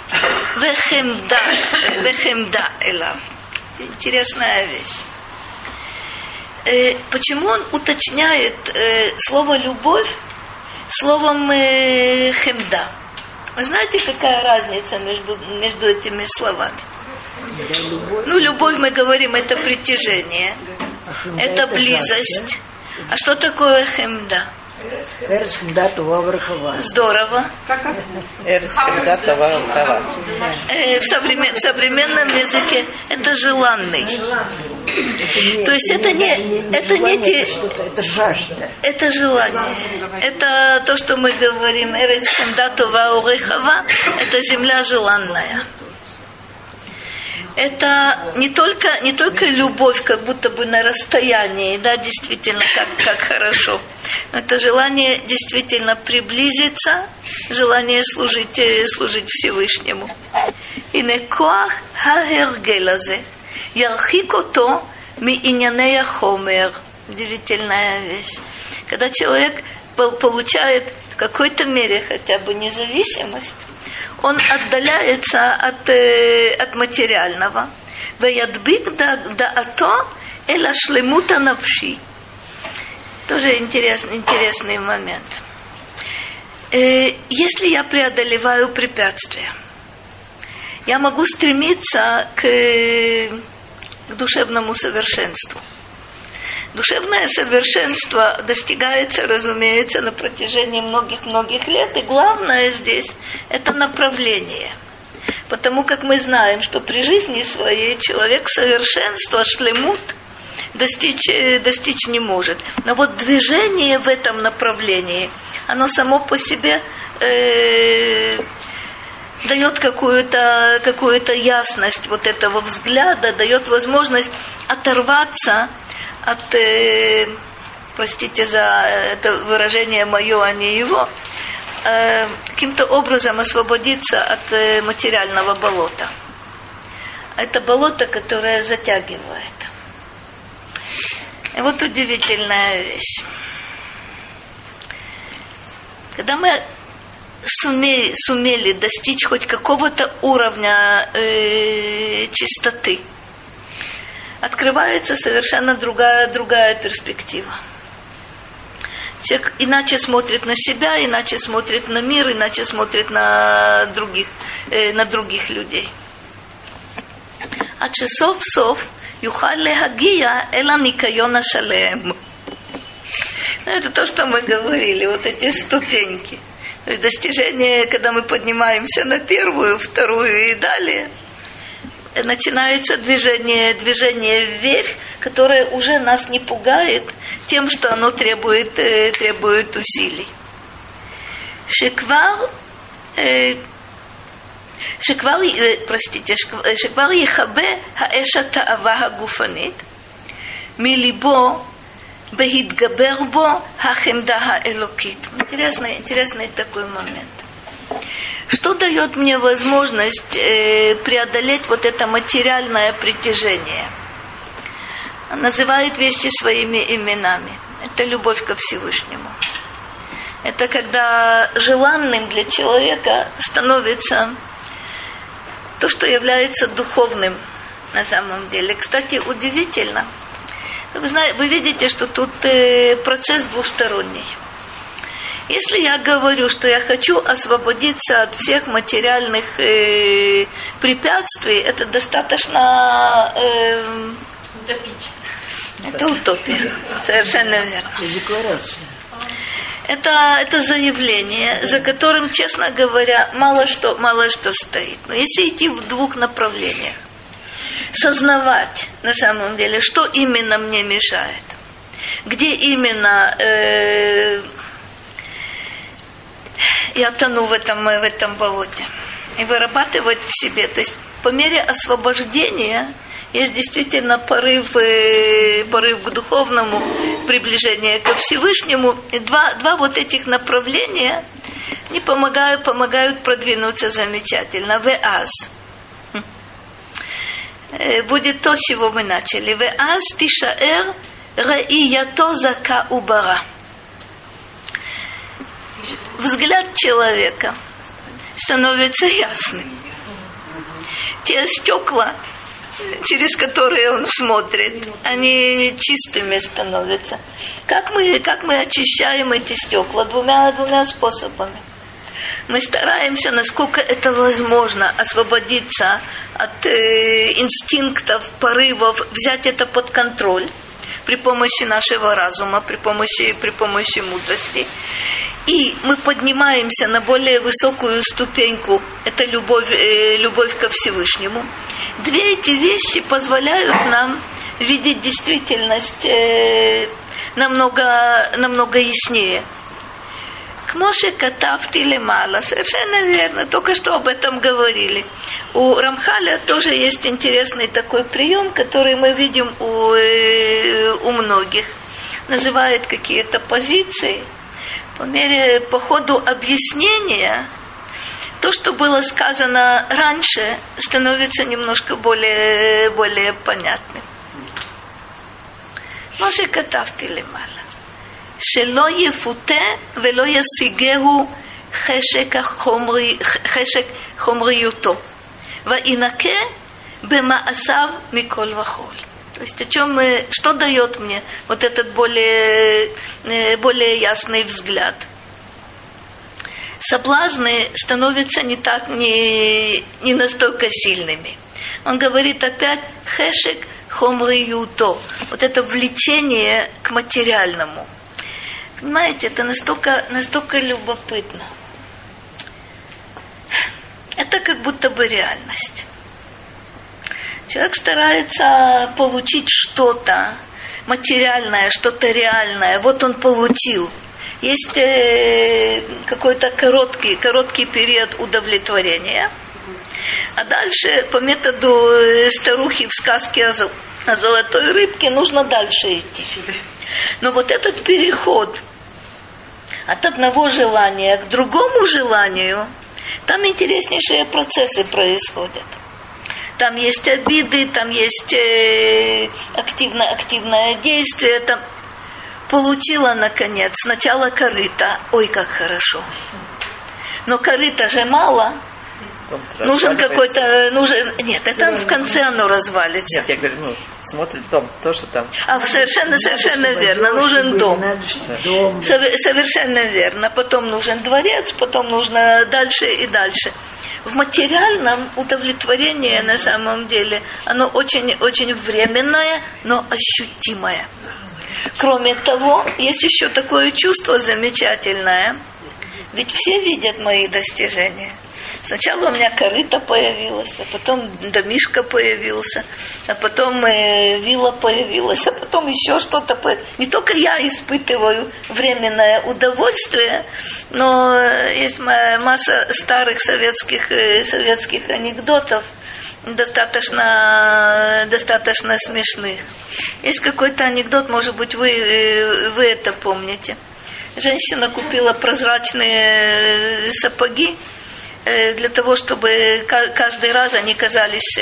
Вехемда элав. Интересная вещь. Почему он уточняет слово «любовь» словом «хемда»? Вы знаете, какая разница между этими словами? Любовь, мы говорим, это притяжение, это близость. А что такое хемда? Здорово. В современном языке это желанный. То есть это жажда. Это желание. Это то, что мы говорим, это земля желанная. Это не только любовь, как будто бы на расстоянии, да, действительно, как хорошо. Но это желание действительно приблизиться, желание служить Всевышнему. И некоах хагергелазе ярхикото ми-инянея хомер. Удивительная вещь. Когда человек получает в какой-то мере хотя бы независимость, он отдаляется от материального. Ваядбик даато эла шлемута навши. Тоже интересный момент. Если я преодолеваю препятствия, я могу стремиться к душевному совершенству. Душевное совершенство достигается, разумеется, на протяжении многих-многих лет. И главное здесь – это направление. Потому как мы знаем, что при жизни своей человек совершенства, шлемут, достичь не может. Но вот движение в этом направлении, оно само по себе дает какую-то ясность вот этого взгляда, дает возможность оторваться от, простите за это выражение мое, а не его, каким-то образом освободиться от материального болота. Это болото, которое затягивает. И вот удивительная вещь. Когда мы сумели достичь хоть какого-то уровня чистоты, открывается совершенно другая перспектива. Человек иначе смотрит на себя, иначе смотрит на мир, иначе смотрит на других людей. עד שסוף סוף יוכל להגיע אל הניקיון השלם. Это то, что мы говорили, вот эти ступеньки. То есть достижение, когда мы поднимаемся на первую, вторую и далее, начинается движение вверх, которое уже нас не пугает тем, что оно требует усилий. שכבר יכבה האש התאווה הגופנית מליבו והתגבר בו החמדה האלוקית. Интересный такой момент. Что дает мне возможность преодолеть вот это материальное притяжение? Он называет вещи своими именами. Это любовь ко Всевышнему. Это когда желанным для человека становится то, что является духовным на самом деле. Кстати, удивительно. Вы видите, что тут процесс двусторонний. Если я говорю, что я хочу освободиться от всех материальных препятствий, это достаточно утопично. Это утопия. Совершенно верно. Декларация. Это заявление, за которым, честно говоря, мало что стоит. Но если идти в двух направлениях, сознавать на самом деле, что именно мне мешает, где именно я тону в этом болоте, и вырабатывать в себе, то есть по мере освобождения есть действительно порыв к духовному, приближение ко Всевышнему. И два вот этих направления, они помогают продвинуться замечательно. Веаз. будет то, с чего мы начали. Веаз тишаэр раиято зака убара. Взгляд человека становится ясным. Те стекла, через которые он смотрит, они чистыми становятся. Как мы очищаем эти стекла? Двумя способами. Мы стараемся, насколько это возможно, освободиться от инстинктов, порывов, взять это под контроль при помощи нашего разума, при помощи мудрости. И мы поднимаемся на более высокую ступеньку. Это любовь ко Всевышнему. Две эти вещи позволяют нам видеть действительность намного яснее. Кмоше катавти лемала. Совершенно верно. Только что об этом говорили. У Рамхаля тоже есть интересный такой прием, который мы видим у многих. Называют какие-то позиции. По ходу объяснения, то, что было сказано раньше, становится немножко более понятным. Моше катавти лемала. שלא יפותה ולא ישיגהו חשק חומריותו וינקה במעשיו מכל וכול. То есть что дает мне вот этот более ясный взгляд? Соблазны становятся не настолько сильными. Он говорит опять хешек хомриюто. Вот это влечение к материальному. Понимаете, это настолько любопытно. Это как будто бы реальность. Человек старается получить что-то материальное, что-то реальное. Вот он получил. Есть какой-то короткий период удовлетворения. А дальше по методу старухи в сказке о золотой рыбке нужно дальше идти. Но вот этот переход от одного желания к другому желанию, там интереснейшие процессы происходят. Там есть обиды, там есть активное действие. Там получила, наконец, сначала корыто. Ой, как хорошо. Но корыта же мало. Нужен какой-то... Нет, это в конце оно развалится. Нет, я говорю, смотрит дом, то, что там... Совершенно верно, нужен дом. Совершенно верно. Потом нужен дворец, потом нужно дальше и дальше. В материальном удовлетворение на самом деле, оно очень временное, но ощутимое. Кроме того, есть еще такое чувство замечательное. Ведь все видят мои достижения. Сначала у меня корыто появилось, а потом домишко появился, а потом вилла появилась, а потом еще что-то появилось. Не только я испытываю временное удовольствие, но есть масса старых советских анекдотов, достаточно смешных. Есть какой-то анекдот, может быть, вы это помните. Женщина купила прозрачные сапоги для того, чтобы каждый раз они казались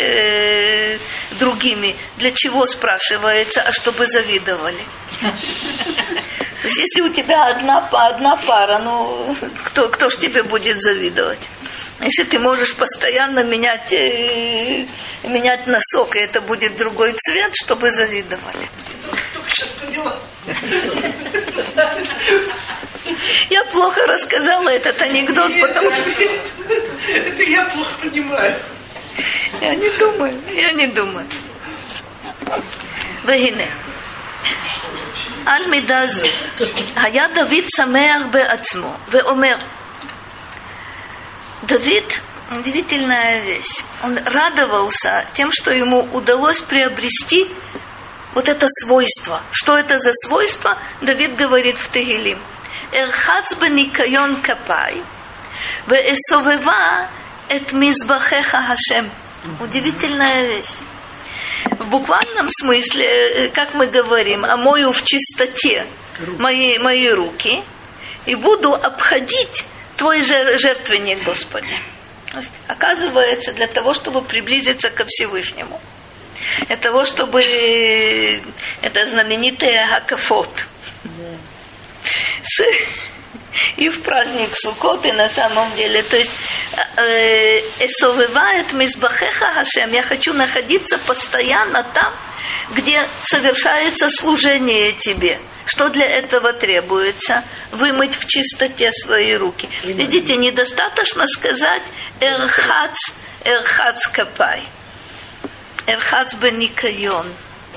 другими. Для чего, спрашивается, а чтобы завидовали. То есть, если у тебя одна пара, кто ж тебе будет завидовать? Если ты можешь постоянно менять носок, и это будет другой цвет, чтобы завидовали. Только сейчас поняла. Я плохо рассказала этот анекдот, потому что... Это я плохо понимаю. Я не думаю. והנה, על מידה זו, היה דוד שמח בעצמו, ואומר, Давид, удивительная вещь, он радовался тем, что ему удалось приобрести вот это свойство. Что это за свойство? Давид говорит в Тегилим. Эрхац беникайон капай, веэсовева эт мизбахеха Хашем. Удивительная вещь. В буквальном смысле, как мы говорим, омою в чистоте мои руки и буду обходить твой жертвенник, Господи. Оказывается, для того, чтобы приблизиться ко Всевышнему, для того, чтобы это знаменитое Хакафот. И в праздник Суккот, и на самом деле, то есть «Эсовывает мизбахеха Хашем», я хочу находиться постоянно там, где совершается служение тебе. Что для этого требуется? Вымыть в чистоте свои руки. Видите, недостаточно сказать «Эрхац капай», «Эрхац беникайон».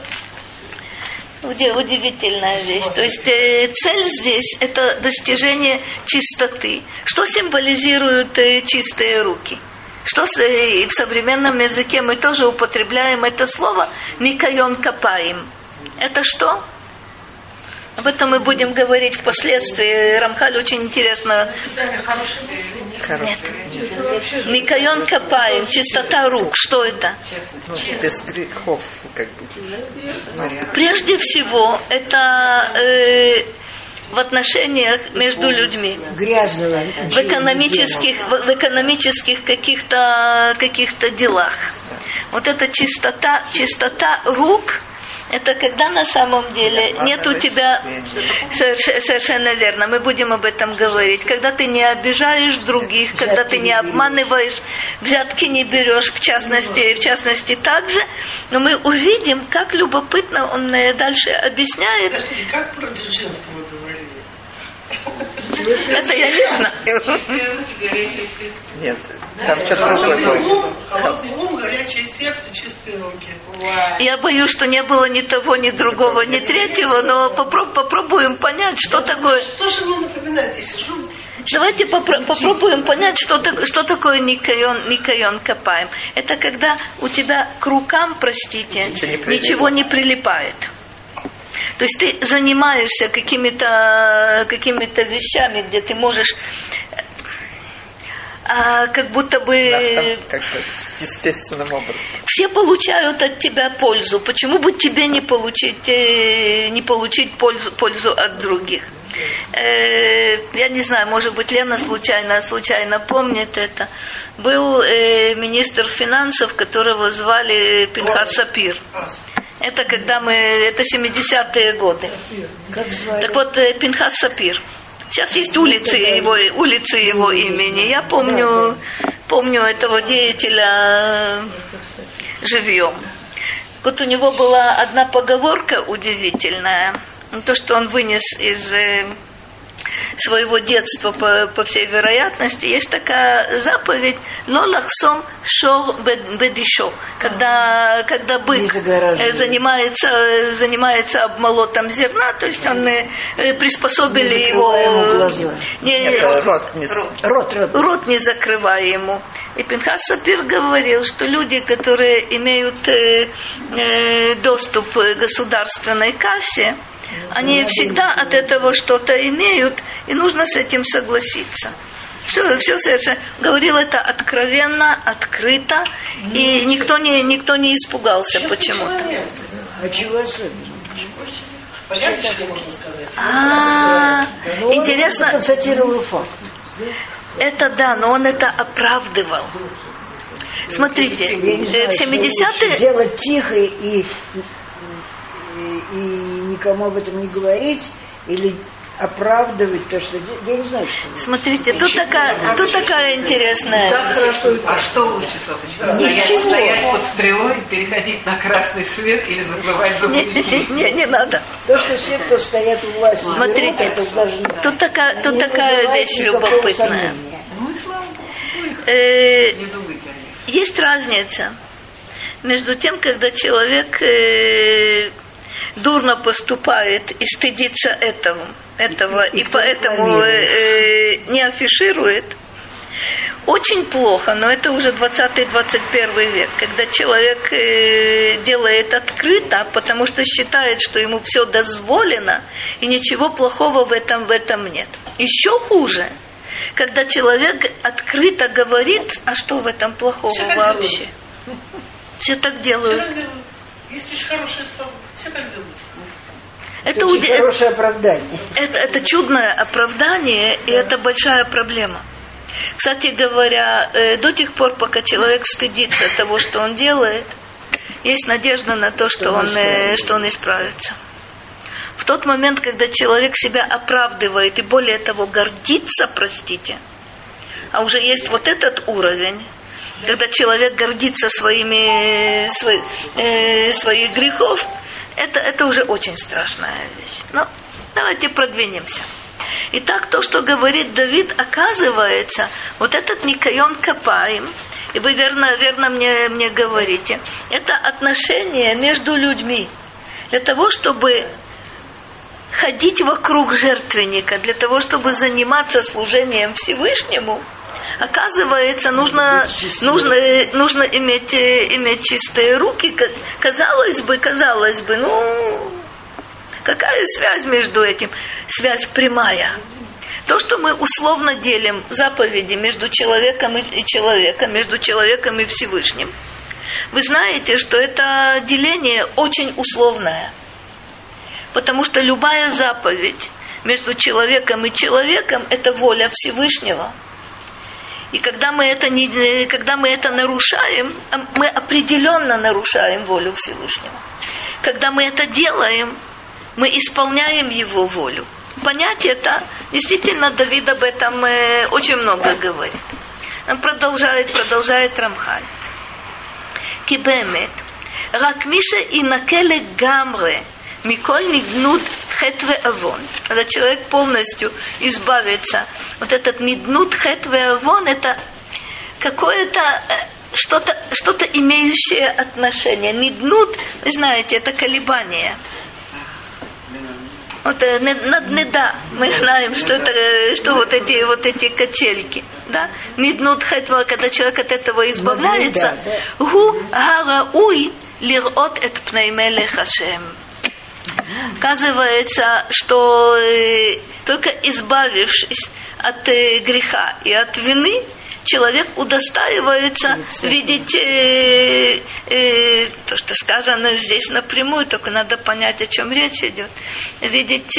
Удивительная вещь. То есть цель здесь – это достижение чистоты. Что символизируют чистые руки? Что в современном языке мы тоже употребляем это слово «никайон капаим». Это что? Об этом мы будем говорить впоследствии. Рамхаль очень интересно. Нет. Никайон капаим, чистота рук. Что это? Без грехов, как бы. Прежде всего, это в отношениях между людьми. Грязного. В экономических каких-то делах. Вот эта чистота рук. Это когда на самом деле нет у тебя, совершенно верно, мы будем об этом говорить, когда ты не обижаешь других, когда ты не обманываешь, взятки не берешь, в частности также, но мы увидим, как любопытно он дальше объясняет. Подожди, как про Дзержинского вы говорили? Это я не знаю. Нет, там что-то другое. Холодный ум, горячее сердце, чистые руки. Я боюсь, что не было ни того, ни другого, ни третьего, но попробуем понять, что такое. Что же мне напоминает? Я сижу. Давайте попробуем понять, что такое никайон капаем. Это когда у тебя к рукам, простите, ничего не прилипает. То есть ты занимаешься какими-то вещами, где ты можешь как будто бы естественным образом. Все получают от тебя пользу. Почему бы тебе не получить пользу от других? Я не знаю, может быть, Лена случайно помнит это. Был министр финансов, которого звали Пинхас Сапир. Это когда это 70-е годы. Так вот, Пинхас Сапир. Сейчас есть улицы его имени. Я помню этого деятеля живьем. Вот у него была одна поговорка удивительная. То, что он вынес из своего детства, по всей вероятности, есть такая заповедь «Ло лахсом шор бедишо», когда бык занимается обмолотом зерна, то есть он приспособили его рот не закрывая ему. И Пинхас Сапир говорил, что люди, которые имеют доступ к государственной кассе, они всегда от этого что-то имеют, и нужно с этим согласиться. Все совершенно. Говорил это откровенно, открыто, и никто не испугался почему-то. А чего особенного? Понятно, что можно сказать. Интересно. Он констатировал факт. Это да, но он это оправдывал. Смотрите, в 70-е... Делать тихо и никому об этом не говорить, или оправдывать то, что... Я не знаю, что... Смотрите, тут такая интересная... А что лучше, Софочка? Стоять под стрелой, переходить на красный свет или заплывать за мужчиной? Не надо. То, что все, кто стоят у власти... Смотрите, это даже тут такая вещь любопытная. Ну и слава Богу. Не думайте о них. Есть разница между тем, когда человек дурно поступает и стыдится этого и поэтому не афиширует. Очень плохо, но это уже 20-21 век, когда человек делает открыто, потому что считает, что ему все дозволено, и ничего плохого в этом нет. Еще хуже, когда человек открыто говорит, а что в этом плохого вообще? Все так делают. Есть очень хорошее слово. Все так делают. Это очень хорошее оправдание. Это чудное оправдание, и это большая проблема. Кстати говоря, до тех пор, пока человек стыдится того, что он делает, есть надежда на то, что он исправится. В тот момент, когда человек себя оправдывает и более того гордится, простите, а уже есть вот этот уровень, когда человек гордится своих грехов, это уже очень страшная вещь. Но давайте продвинемся. Итак, то, что говорит Давид, оказывается, вот этот Никайон Капаим, и вы верно мне говорите, это отношение между людьми. Для того, чтобы ходить вокруг жертвенника, для того, чтобы заниматься служением Всевышнему, оказывается, нужно иметь чистые руки. Казалось бы, какая связь между этим? Связь прямая. То, что мы условно делим заповеди между человеком и человеком, между человеком и Всевышним, вы знаете, что это деление очень условное. Потому что любая заповедь между человеком и человеком – это воля Всевышнего. И когда мы это нарушаем, мы определенно нарушаем волю Всевышнего. Когда мы это делаем, мы исполняем его волю. Понять это, действительно, Давид об этом очень много говорит. Он продолжает Рамхаль. Кибемет, рак миша инакеле гамре, миколь ниднут хет ве авон. Когда человек полностью избавится, вот этот ниднут хет ве авон, это какое-то что-то имеющее отношение. Ниднут, вы знаете, это колебание. Вот наднеда, мы знаем, что вот эти качельки, да? Ниднут хетва, когда человек от этого избавляется, гу гарауй лирот эт пней мелех Ашем. Оказывается, что только избавившись от греха и от вины, человек удостаивается видеть то, что сказано здесь напрямую, только надо понять, о чем речь идет. Видеть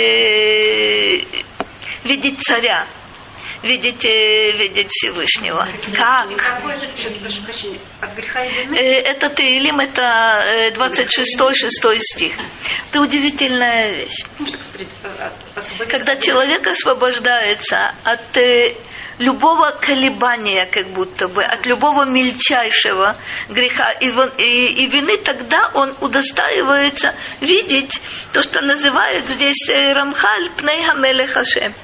царя, видеть Всевышнего. Как? От греха и вины? Это Теилим, это 26-6 стих. Это удивительная вещь. Когда человек освобождается от любого колебания, как будто бы, от любого мельчайшего греха и вины, тогда он удостаивается видеть то, что называет здесь Рамхаль пней хамелех Ашем.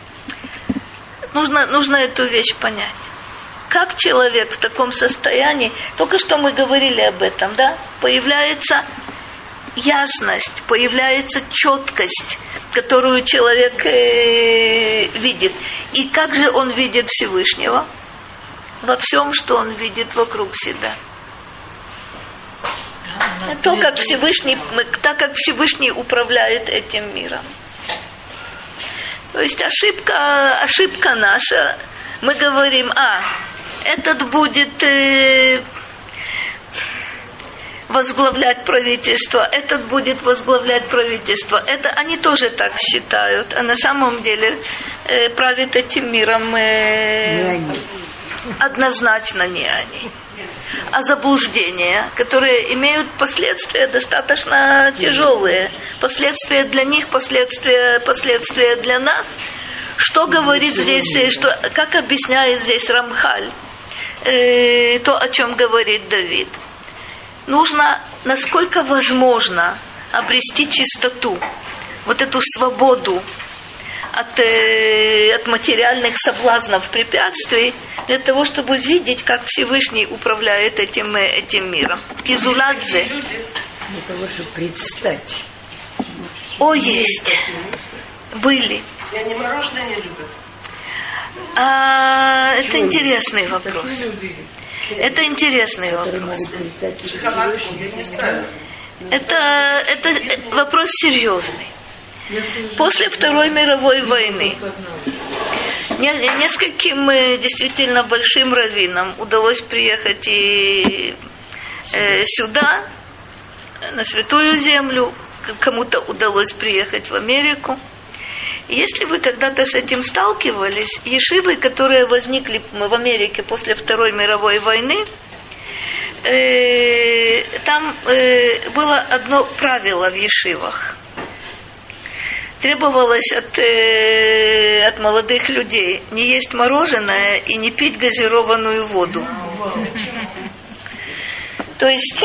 Нужно эту вещь понять. Как человек в таком состоянии, только что мы говорили об этом, да, появляется ясность, появляется четкость, которую человек видит. И как же он видит Всевышнего? Во всем, что он видит вокруг себя. Так как Всевышний управляет этим миром. То есть ошибка наша. Мы говорим, этот будет возглавлять правительство, этот будет возглавлять правительство. Это они тоже так считают, а на самом деле правит этим миром однозначно не они. А заблуждения, которые имеют последствия достаточно тяжелые. Последствия для них, последствия для нас. Что говорит здесь, как объясняет здесь Рамхаль, то, о чем говорит Давид. Нужно, насколько возможно, обрести чистоту, вот эту свободу от материальных соблазнов, препятствий, для того, чтобы видеть, как Всевышний управляет этим миром. Кизуладзе. Для того, чтобы предстать. Есть. Были. И они мороженое не любят. Это интересный вопрос. Это интересный вопрос. Шоколадку, я не знаю. Это вопрос серьезный. После Второй мировой войны нескольким действительно большим раввинам удалось приехать и сюда, на Святую Землю, кому-то удалось приехать в Америку. И если вы когда-то с этим сталкивались, ешивы, которые возникли в Америке после Второй мировой войны, там было одно правило в ешивах. Требовалось от молодых людей не есть мороженое и не пить газированную воду. То есть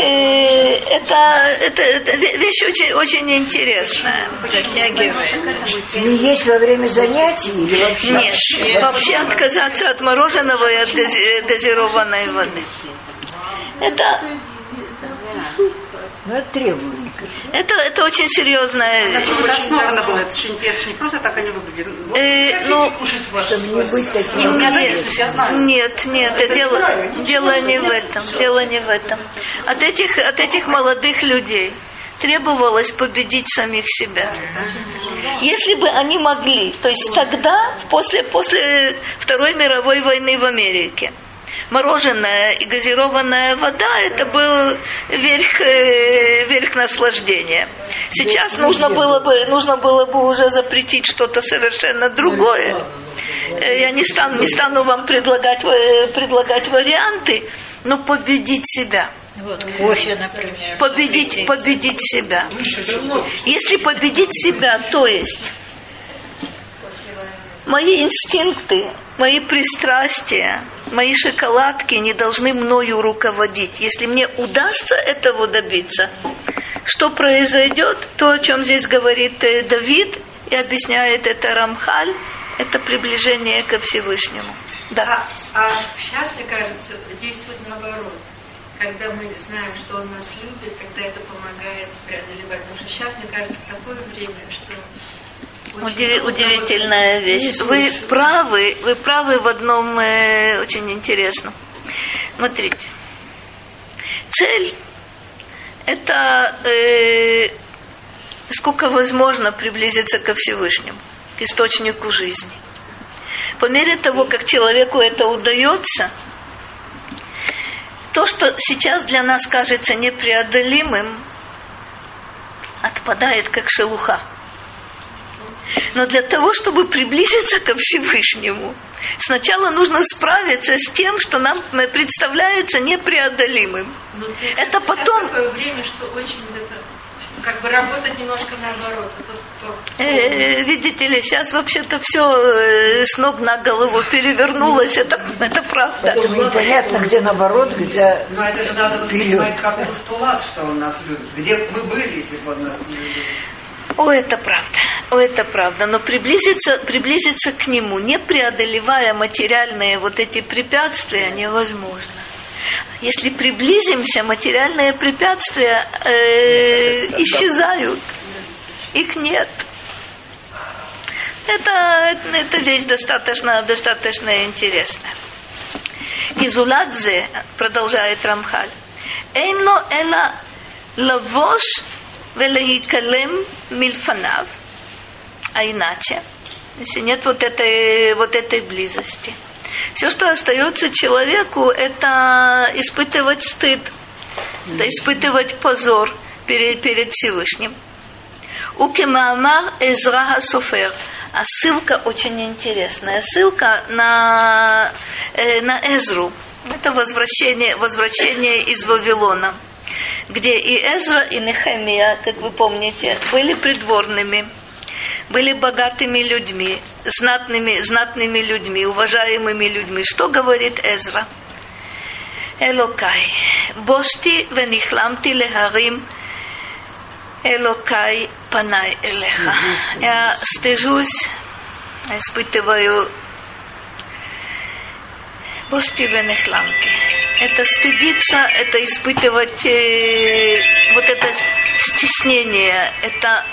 это вещь очень, очень интересная. Не есть во время занятий или вообще? Нет, вообще отказаться от мороженого и от газированной воды. Это требование. Это очень серьезная вещь. Это основано было, это же интересно, не просто так они выглядели. Кушать ваши Нет, дело не в этом. От этих молодых людей требовалось победить самих себя. Если бы они могли, то есть тогда, после Второй мировой войны в Америке, мороженое и газированная вода – это был верх наслаждения. Сейчас нужно было бы уже запретить что-то совершенно другое. Я не стану вам предлагать варианты, но победить себя. Кофе, например. Победить себя. Если победить себя, то есть мои инстинкты, мои пристрастия, мои шоколадки не должны мною руководить. Если мне удастся этого добиться, что произойдет? То, о чем здесь говорит Давид и объясняет это Рамхаль, это приближение ко Всевышнему. Да. А сейчас, мне кажется, действует наоборот. Когда мы знаем, что Он нас любит, когда это помогает преодолевать. Потому что сейчас, мне кажется, такое время, что... Удивительная вещь. Вы правы в одном очень интересном. Смотрите. Цель – это сколько возможно приблизиться ко Всевышнему, к источнику жизни. По мере того, как человеку это удается, то, что сейчас для нас кажется непреодолимым, отпадает как шелуха. Но для того, чтобы приблизиться ко Всевышнему, сначала нужно справиться с тем, что нам представляется непреодолимым. Это потом... Такое время, что очень как бы работать немножко наоборот. Видите ли, сейчас вообще-то все с ног на голову перевернулось. Это правда. Непонятно, где наоборот, где но это же надо воспринимать как постулат, что Он нас любит. Где бы мы были, если бы Он нас не любил? Это правда. Но приблизиться к Нему, не преодолевая материальные вот эти препятствия, невозможно. Если приблизимся, материальные препятствия исчезают. Их нет. Это вещь достаточно интересная. Кизуладзе, продолжает Рамхаль, «Эйно эла лавош велахикалем мильфанав». А иначе, если нет вот этой близости, все, что остается человеку, это испытывать стыд, это испытывать позор перед Всевышним. Укемаамар Эзра Софер. А ссылка очень интересная. Ссылка на Эзру. Это возвращение из Вавилона, где и Эзра, и Нехемия, как вы помните, были придворными, были богатыми людьми, знатными людьми, уважаемыми людьми. Что говорит Эзра? Элокай, бошти венихламти лехарим, Элокай панай элеха. Я стыжусь, испытываю бошти венихламти. Это стыдиться, это испытывать вот это стеснение, это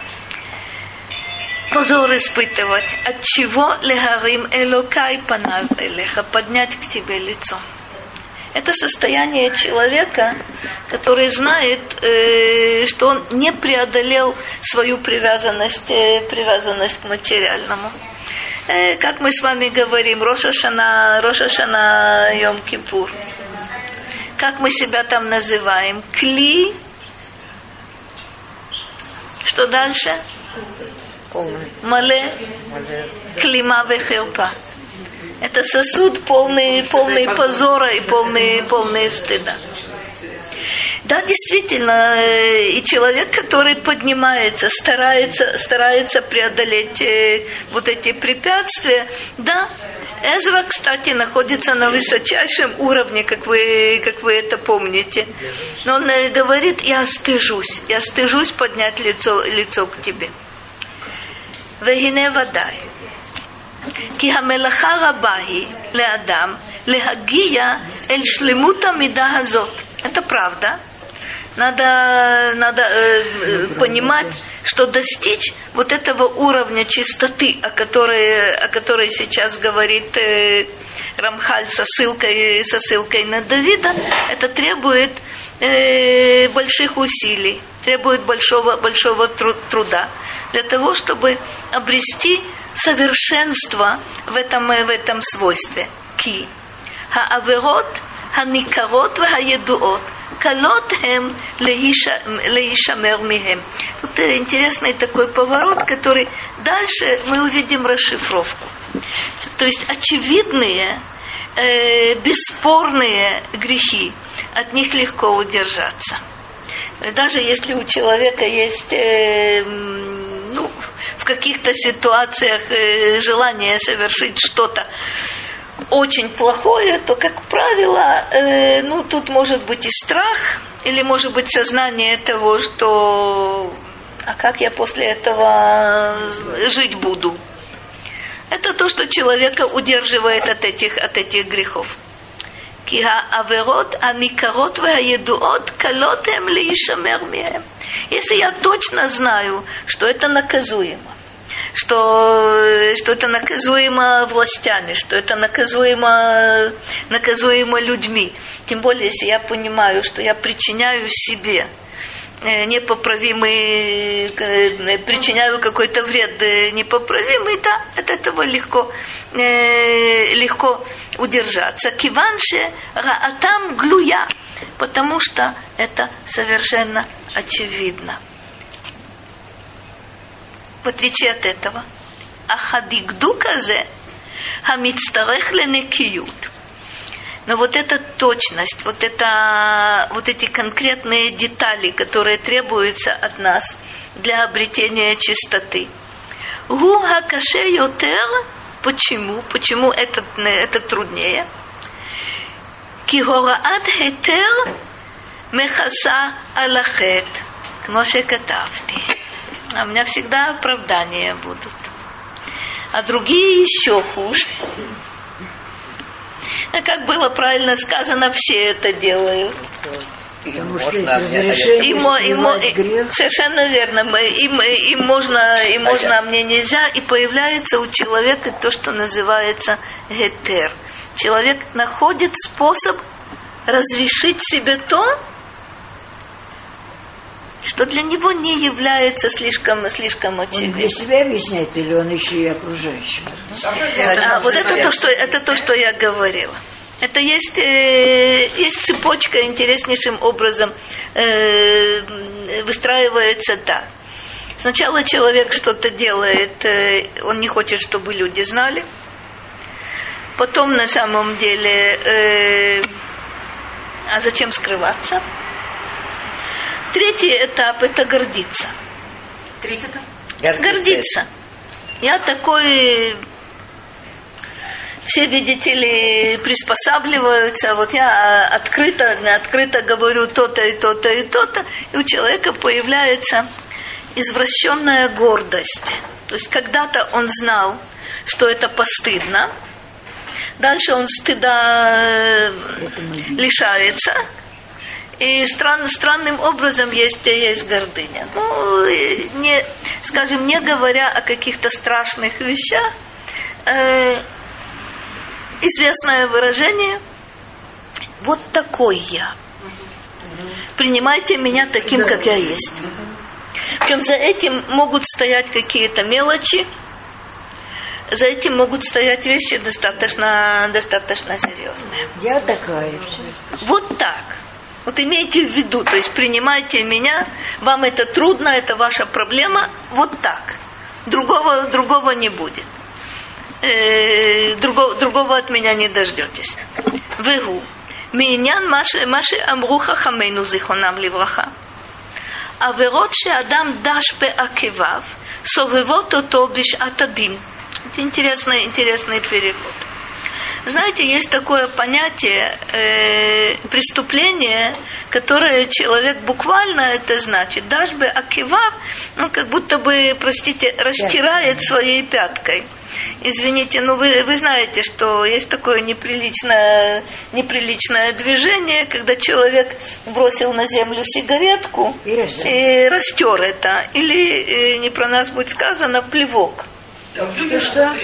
позор испытывать. От чего лехарим элокай панай элеха, поднять к тебе лицо. Это состояние человека, который знает, что он не преодолел свою привязанность к материальному. Как мы с вами говорим, Рош ха-Шана, Йом-Кипур. Как мы себя там называем? Кли. Что дальше? Мале. Клима вехерпа. Это сосуд полный позора и полный стыда. Да, действительно, и человек, который поднимается, старается преодолеть вот эти препятствия, да. Эзра, кстати, находится на высочайшем уровне, как вы это помните. Но он говорит: я стыжусь поднять лицо к тебе. Вехине вадай. Ки хамелаха рабахи леадам лехагия эль шлемута мида hazot. Это правда. Надо понимать, что достичь вот этого уровня чистоты, о которой сейчас говорит Рамхаль со ссылкой на Давида, это требует больших усилий, требует большого труда для того, чтобы обрести совершенство в этом свойстве. Ки хааверот ханикарот вахаедуот калот хем леишамер михем. Тут интересный такой поворот, который дальше мы увидим расшифровку. То есть очевидные, бесспорные грехи, от них легко удержаться. Даже если у человека есть в каких-то ситуациях желание совершить что-то очень плохое, то, как правило, тут может быть и страх, или может быть сознание того, что а как я после этого жить буду? Это то, что человека удерживает от этих грехов. Если я точно знаю, что это наказуемо, что это наказуемо властями, что это наказуемо людьми. Тем более, если я понимаю, что я причиняю себе причиняю какой-то вред непоправимый, да, от этого легко удержаться. Киванше раатам глуя, потому что это совершенно очевидно. В отличие от этого, ахадигду казе хамицтарех ленекиют. Но вот эта точность, вот эти конкретные детали, которые требуются от нас для обретения чистоты. Гу хакаше йотер. Почему? Почему это труднее? Ки хораат хетер мехаса алахет. Кноше катавти. А у меня всегда оправдания будут. А другие еще хуже. А как было правильно сказано, все это делают. Совершенно верно. Им можно, а мне нельзя. И появляется у человека то, что называется гетер. Человек находит способ разрешить себе то, что для него не является слишком очевидным. Он для себя объясняет, или он еще и окружающим? Вот это то, что я говорила. Это есть цепочка, интереснейшим образом выстраивается так. Сначала человек что-то делает, он не хочет, чтобы люди знали. Потом на самом деле, а зачем скрываться? Третий этап – это гордиться. Третий этап? Гордиться. Я такой... Все, видите ли, приспосабливаются. Вот я открыто говорю то-то и то-то и то-то. И у человека появляется извращенная гордость. То есть когда-то он знал, что это постыдно. Дальше он стыда лишается. И странным образом есть гордыня. Не говоря о каких-то страшных вещах, известное выражение: вот такой я. Принимайте меня таким, как я есть. Причем за этим могут стоять какие-то мелочи, за этим могут стоять вещи достаточно серьезные. Я такая. Вот так. Вот имейте в виду, то есть принимайте меня, вам это трудно, это ваша проблема, вот так. Другого не будет. Другого от меня не дождетесь. Вегу מעניין מה שאמרו חכמינו זיכרונם לברכה. עבירות שאדם דש בעקביו סובבות אותו בשעת הדין. Это интересный переход. Знаете, есть такое понятие преступление, которое человек буквально это значит. Даш бе'акивав, как будто бы, простите, растирает своей пяткой. Извините, вы знаете, что есть такое неприличное движение, когда человек бросил на землю сигаретку и растер это. Или, не про нас будет сказано, плевок. Что?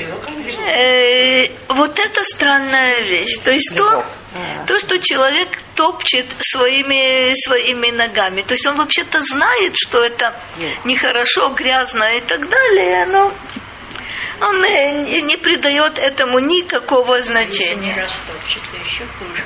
Вот это странная вещь. То есть то, что человек топчет своими ногами. То есть он вообще-то знает, что это нехорошо, грязно и так далее, но он не придает этому никакого значения. Ростовчик, то еще хуже.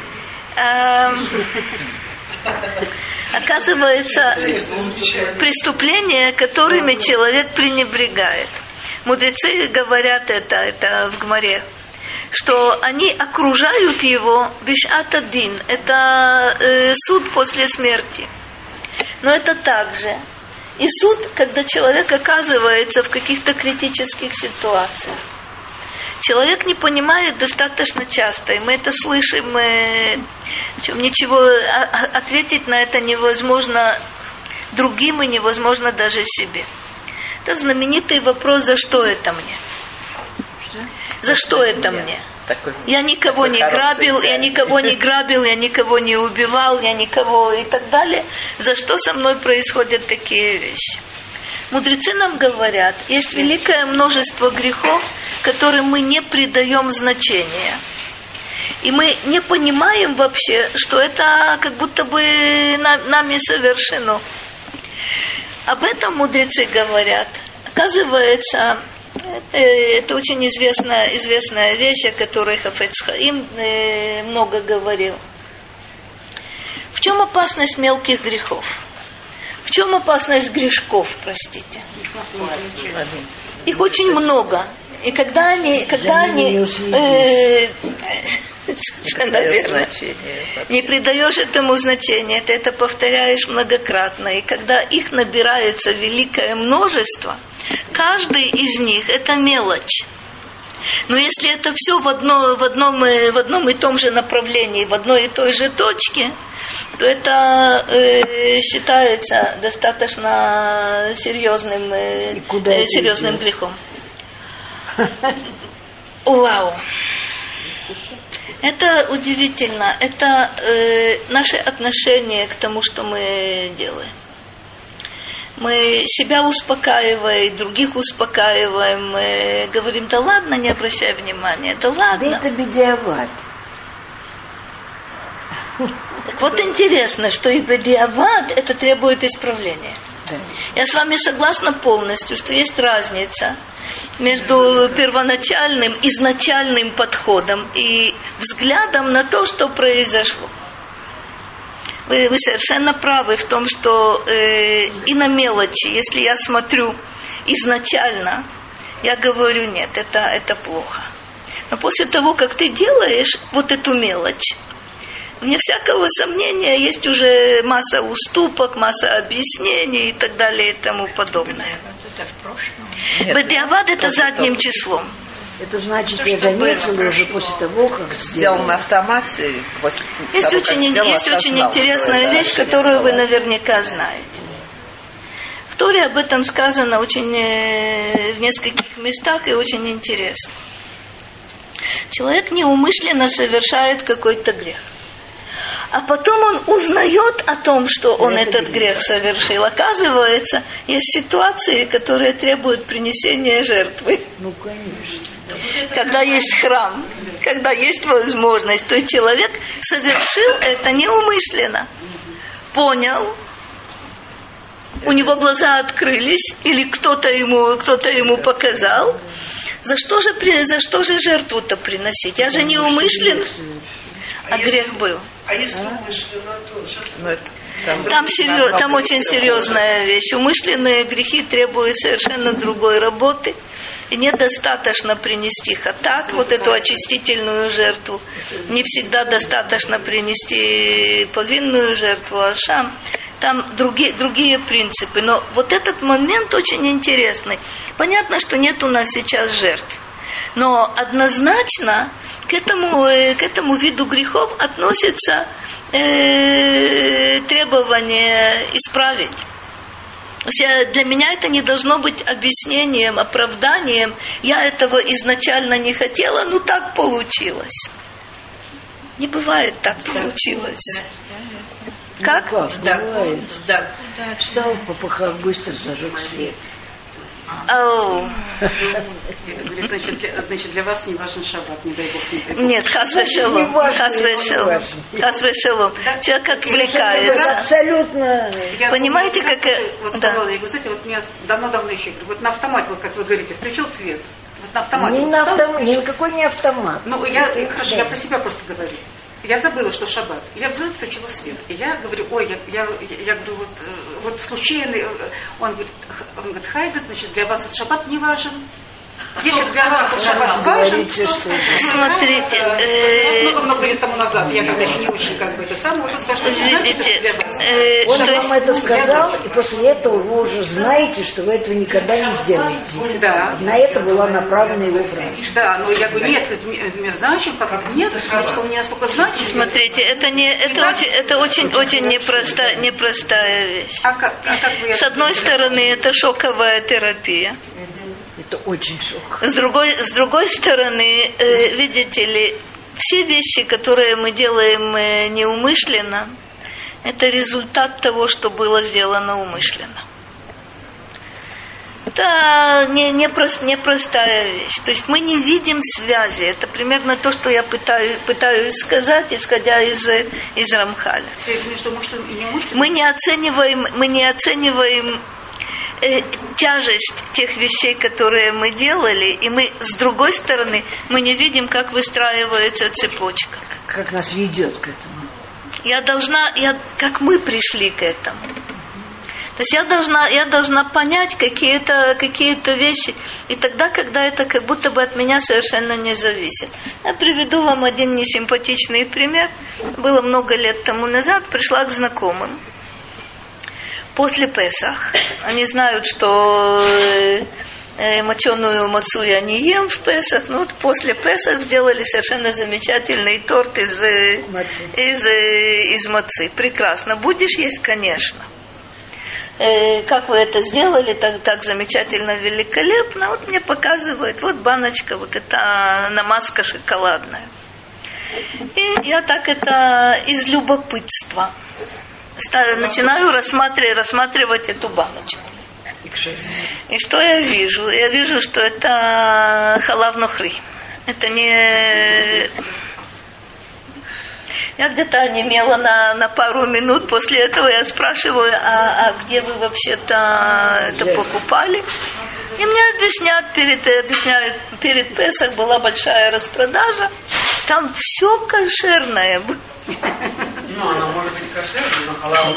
Оказывается, преступления, которыми человек пренебрегает. Мудрецы говорят это в Гмаре, что они окружают его бишат адин, это суд после смерти. Но это также и суд, когда человек оказывается в каких-то критических ситуациях. Человек не понимает достаточно часто, и мы это слышим, ничего ответить на это невозможно другим и невозможно даже себе. Это знаменитый вопрос, за что это мне? За что это мне? Я никого не грабил, я никого не убивал, я никого и так далее. За что со мной происходят такие вещи? Мудрецы нам говорят, есть великое множество грехов, которым мы не придаем значения. И мы не понимаем вообще, что это как будто бы нами совершено. Об этом мудрецы говорят. Оказывается, это очень известная вещь, о которой Хафец Хаим много говорил. В чем опасность мелких грехов? В чем опасность грешков, простите? Их очень много. И когда они совершенно верно, не придаешь этому значения, ты это повторяешь многократно. И когда их набирается великое множество, каждый из них это мелочь. Но если это все в одном и том же направлении, в одной и той же точке, то это считается достаточно серьезным грехом. Вау! Это удивительно. Это наше отношение к тому, что мы делаем. Мы себя успокаиваем, других успокаиваем, мы говорим, да ладно, не обращай внимания, да ладно. Да это бедиават. Так вот интересно, что и бедиават это требует исправления. Да. Я с вами согласна полностью, что есть разница между первоначальным, изначальным подходом и взглядом на то, что произошло. Вы совершенно правы в том, что и на мелочи, если я смотрю изначально, я говорю, нет, это плохо. Но после того, как ты делаешь вот эту мелочь, вне всякого сомнения есть уже масса уступок, масса объяснений и так далее и тому подобное. Бедиавад это задним числом. Это значит, я заметила уже после того, как сделал на автомате. Есть очень интересная вещь, которую вы наверняка знаете. В Торе об этом сказано очень в нескольких местах и очень интересно. Человек неумышленно совершает какой-то грех. А потом он узнает о том, что он этот грех совершил. Оказывается, есть ситуации, которые требуют принесения жертвы. Ну, конечно. Когда есть храм, когда есть возможность, то человек совершил это неумышленно. Понял, у него глаза открылись, или кто-то ему показал. За что же жертву-то приносить? Я же неумышленно, а грех был. А если умышленно, то жертва? Там очень серьезная вещь. Умышленные грехи требуют совершенно другой работы. И недостаточно принести хатат, вот эту очистительную жертву. Не всегда достаточно принести повинную жертву, ашам. Там другие принципы. Но вот этот момент очень интересный. Понятно, что нет у нас сейчас жертв. Но однозначно к этому виду грехов относится требование исправить. Для меня это не должно быть объяснением, оправданием. Я этого изначально не хотела, но так получилось. Не бывает так получилось. Как? Бывает. Встал, попахав, быстро зажег свет. Значит, для вас не важен шаббат, не дай бог. Нет, хас вешелом. Человек отвлекается. Абсолютно. Понимаете, как... Кстати, вот меня давно еще, вот на автомате, вот как вы говорите, включил свет. Вот на автомате. Никакой не автомат. Ну, я про себя просто говорю. Я забыла, что шаббат. Я взяла, включила свет. И я говорю, я говорю, вот случайно, он говорит, Хайга, значит, для вас этот шаббат не важен. Если для вас шаббат важен, смотрите, много лет тому назад, я когда еще не очень это самое, уже сказала, что не значит для вас. Он вам это сказал, и после этого вы уже знаете, что вы этого никогда не сделаете. Да. На это была направлена его правда. Да, но я говорю, нет, значит, как это нет, что у меня столько значит. Смотрите, это очень непростая вещь. С одной стороны, это шоковая терапия. Это очень шок. С другой стороны, видите ли, все вещи, которые мы делаем неумышленно, это результат того, что было сделано умышленно. Это непростая вещь. То есть мы не видим связи. Это примерно то, что я пытаюсь сказать, исходя из Рамхаля. Связь между умышленным и неумышленным? Мы не оцениваем тяжесть тех вещей, которые мы делали, и мы, с другой стороны, мы не видим, как выстраивается цепочка. Как нас ведет к этому. Как мы пришли к этому. То есть я должна понять какие-то вещи, и тогда, когда это как будто бы от меня совершенно не зависит. Я приведу вам один несимпатичный пример. Было много лет тому назад, пришла к знакомым. После Песах. Они знают, что моченую мацу я не ем в Песах. Но вот после Песах сделали совершенно замечательный торт из мацы. Прекрасно. Будешь есть? Конечно. Как вы это сделали, так замечательно, великолепно. Вот мне показывают, вот баночка, вот это намазка шоколадная. И я так это из любопытства начинаю рассматривать эту баночку. И что я вижу? Я вижу, что это халав нохри. Это не... Я где-то онемела на пару минут. После этого я спрашиваю, а где вы вообще-то это покупали? И мне объясняют, перед Песах была большая распродажа. Там все кошерное было. Ну, оно может быть кошерным, но халав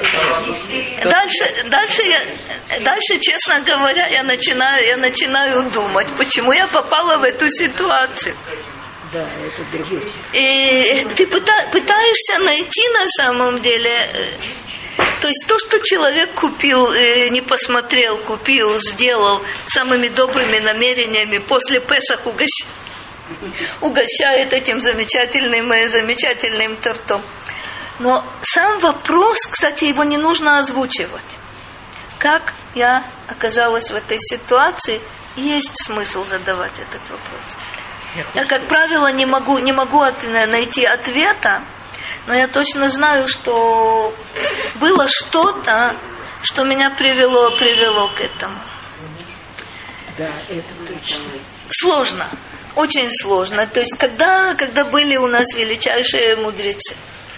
Дальше, честно говоря, я начинаю думать, почему я попала в эту ситуацию. Да, это другое. И ты пытаешься найти на самом деле, то есть то, что человек купил, не посмотрел, купил, сделал самыми добрыми намерениями, после Песах угощает этим замечательным тортом. Но сам вопрос, кстати, его не нужно озвучивать. Как я оказалась в этой ситуации, есть смысл задавать этот вопрос. Я, как правило, не могу найти ответа, но я точно знаю, что было что-то, что меня привело к этому. Да, это точно. Сложно, очень сложно. То есть, когда были у нас величайшие мудрецы,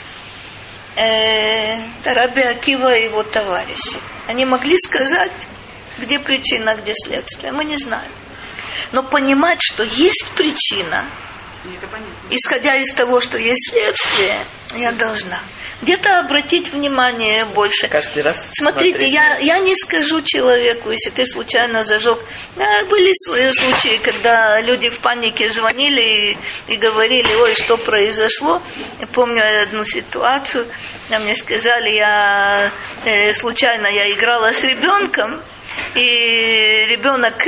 Раби Акива и его товарищи, они могли сказать, где причина, где следствие. Мы не знаем. Но понимать, что есть причина, исходя из того, что есть следствие, я должна. где-то обратить внимание больше. Каждый раз. Смотрите, я не скажу человеку, если ты случайно зажег. Были случаи, когда люди в панике звонили и говорили, ой, что произошло. Я помню одну ситуацию, мне сказали, случайно я играла с ребенком, и ребенок,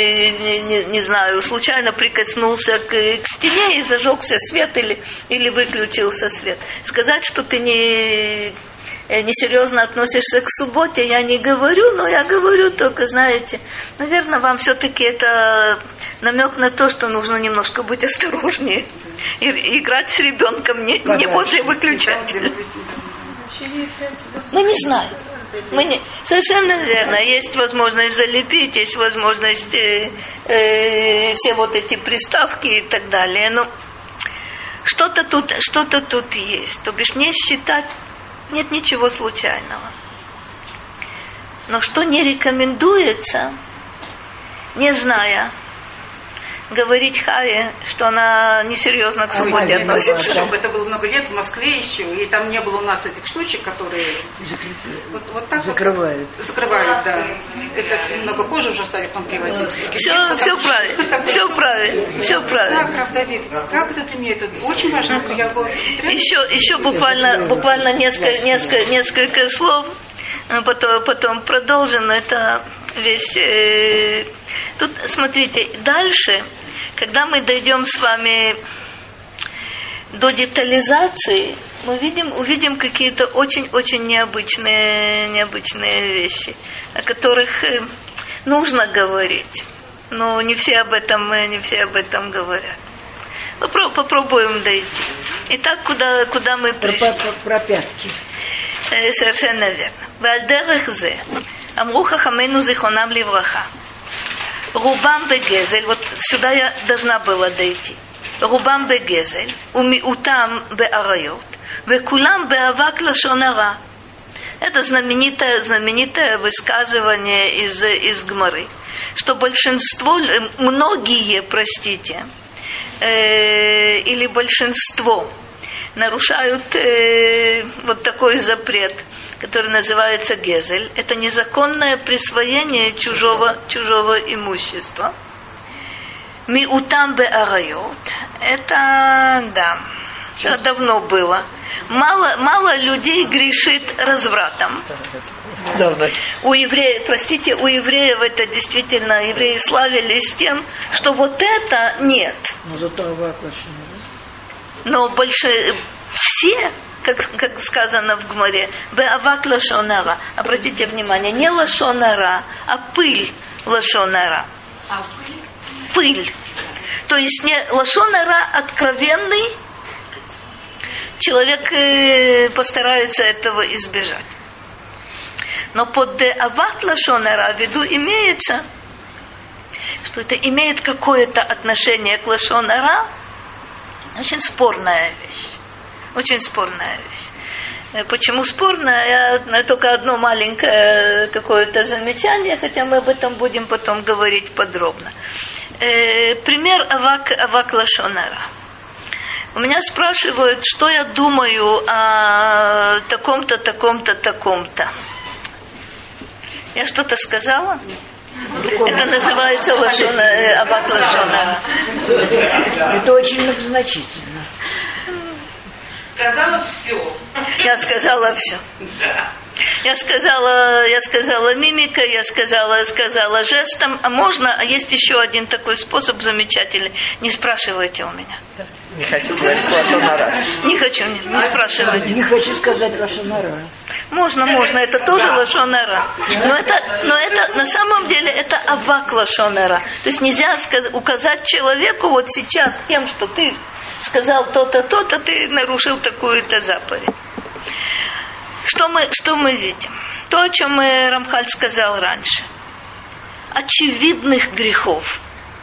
не знаю, случайно прикоснулся к стене и зажегся свет или выключился свет. Сказать, что ты несерьезно относишься к субботе, я не говорю, но я говорю только, знаете, наверное, вам все-таки это намек на то, что нужно немножко быть осторожнее. И играть с ребенком не возле выключателя. Мы не знаем. Совершенно верно. Есть возможность залепить, есть возможность все вот эти приставки и так далее. Но что-то тут есть. То бишь не считать, нет ничего случайного. Но что не рекомендуется, не зная, говорить Хае, что она несерьезно к субботе относится. Чтобы это было много лет в Москве еще, и там не было у нас этих штучек, которые вот так закрывают. Закрывают, да. Это много позже уже стали потом привозить. Все правильно, все правильно. Да, Рав Давид, как это ты мне это очень важно. Еще буквально несколько слов, потом продолжим. Это вещь. Тут, смотрите, дальше, когда мы дойдем с вами до детализации, мы увидим какие-то очень-очень необычные вещи, о которых нужно говорить, но не все об этом говорят. Попробуем дойти. Итак, куда мы пришли? Про пятки. Совершенно верно. Вальдерех зе, амру хахамейну зихонам ливраха. Рубам бегезель, вот сюда я должна была дойти. Рубам бегезель, умиутам беарайот, векулам беавак лашон ара. Это знаменитое высказывание из Гмары, что многие, или большинство нарушают вот такой запрет, который называется гезель. Это незаконное присвоение чужого имущества. Миутам беарайот. Это давно было. Мало людей грешит развратом. У евреев это действительно, евреи славились тем, что вот это нет. Но все, как сказано в Гмаре, беавак лашон ара. Обратите внимание, не лашон ара, а пыль лашон ара. Пыль. То есть не лашон ара откровенный, человек постарается этого избежать. Но под беавак лашон ара в виду имеется, что это имеет какое-то отношение к лашон ара. Очень спорная вещь. Почему спорная? Я только одно маленькое какое-то замечание, хотя мы об этом будем потом говорить подробно. Пример авак лашон ара. У меня спрашивают, что я думаю о таком-то. Я что-то сказала? Это называется авак лашон ара. Это очень многозначительно. Сказала все. Я сказала все. Да. Я сказала мимика, я сказала жестом. А можно, а есть еще один такой способ замечательный. Не спрашивайте у меня. Не хочу говорить лашон ара. Не хочу, не спрашивайте. Не хочу сказать лашон ара. Можно, это тоже лашон ара. Но это на самом деле это авак лашон ара. То есть нельзя указать человеку вот сейчас тем, что ты сказал то-то, ты нарушил такую-то заповедь. Что мы видим? То, о чем Рамхаль сказал раньше. Очевидных грехов.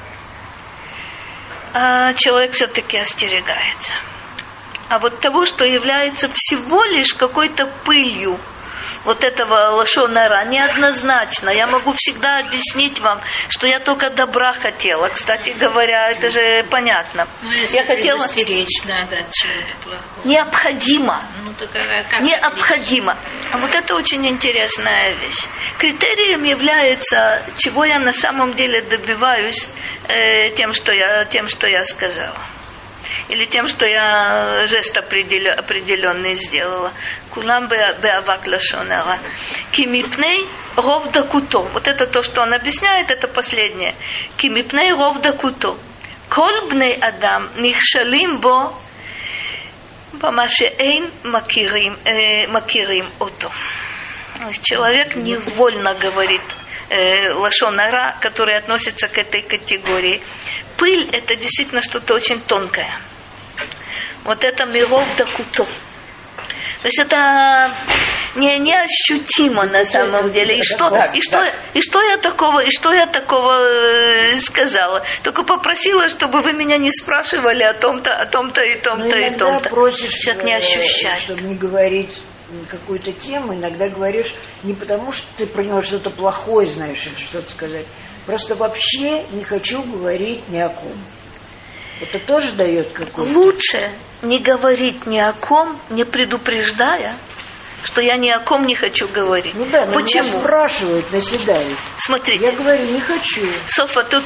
Человек все-таки остерегается. А вот того, что является всего лишь какой-то пылью вот этого лашон ара неоднозначно. Я могу всегда объяснить вам, что я только добра хотела. Кстати говоря, это же понятно. Я хотела стеречь, надо от чего-то плохого. Необходимо. Как необходимо. А вот это очень интересная вещь. Критерием является, чего я на самом деле добиваюсь тем, что я сказала. Или тем, что я жест определенный сделала. Кулам беавак лашон ара. Кимипней ров дакуто. Вот это то, что он объясняет, это последнее. Кимипней ров дакуто. Кол бней адам нихшалим бо бамашеэйн макирим ото. Человек невольно говорит лашон ара, который относится к этой категории. Пыль – это действительно что-то очень тонкое. Вот это миров дакуто. То есть это неощутимо на самом деле. И что я такого сказала? Только попросила, чтобы вы меня не спрашивали о том-то и том-то и том-то. Человек не ощущает. Чтобы не говорить какую-то тему, иногда говоришь не потому, что ты про него что-то плохое знаешь или что-то сказать. Просто вообще не хочу говорить ни о ком. Это тоже дает какую-то... Лучше не говорить ни о ком, не предупреждая, что я ни о ком не хочу говорить. Ну да, но почему? Меня спрашивают, наседают. Смотрите. Я говорю, не хочу. Софа, тут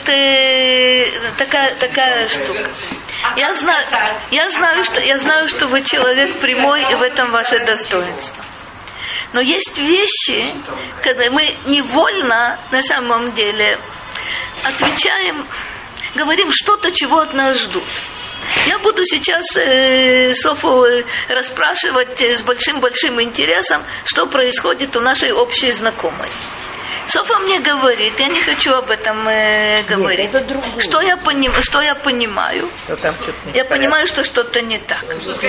такая штука. Я знаю, что вы человек прямой, и в этом ваше достоинство. Но есть вещи, когда мы невольно, на самом деле, отвечаем, говорим что-то, чего от нас ждут. Я буду сейчас Софу расспрашивать с большим-большим интересом, что происходит у нашей общей знакомой. Софа мне говорит, я не хочу об этом говорить. Нет, это другое. Что я понимаю? Что там что-то не я понимаю, что что-то не так.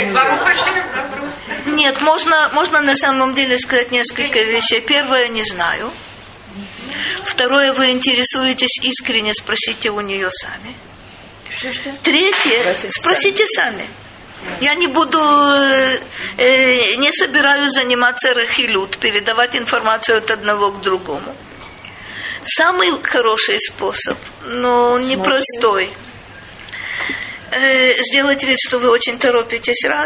Нет, можно на самом деле сказать несколько вещей. Первое, не знаю. Второе, вы интересуетесь искренне, спросите у нее сами. Третье, спросите сами. Я не собираюсь заниматься рахилют, передавать информацию от одного к другому. Самый хороший способ, но непростой. Сделать вид, что вы очень торопитесь, раз.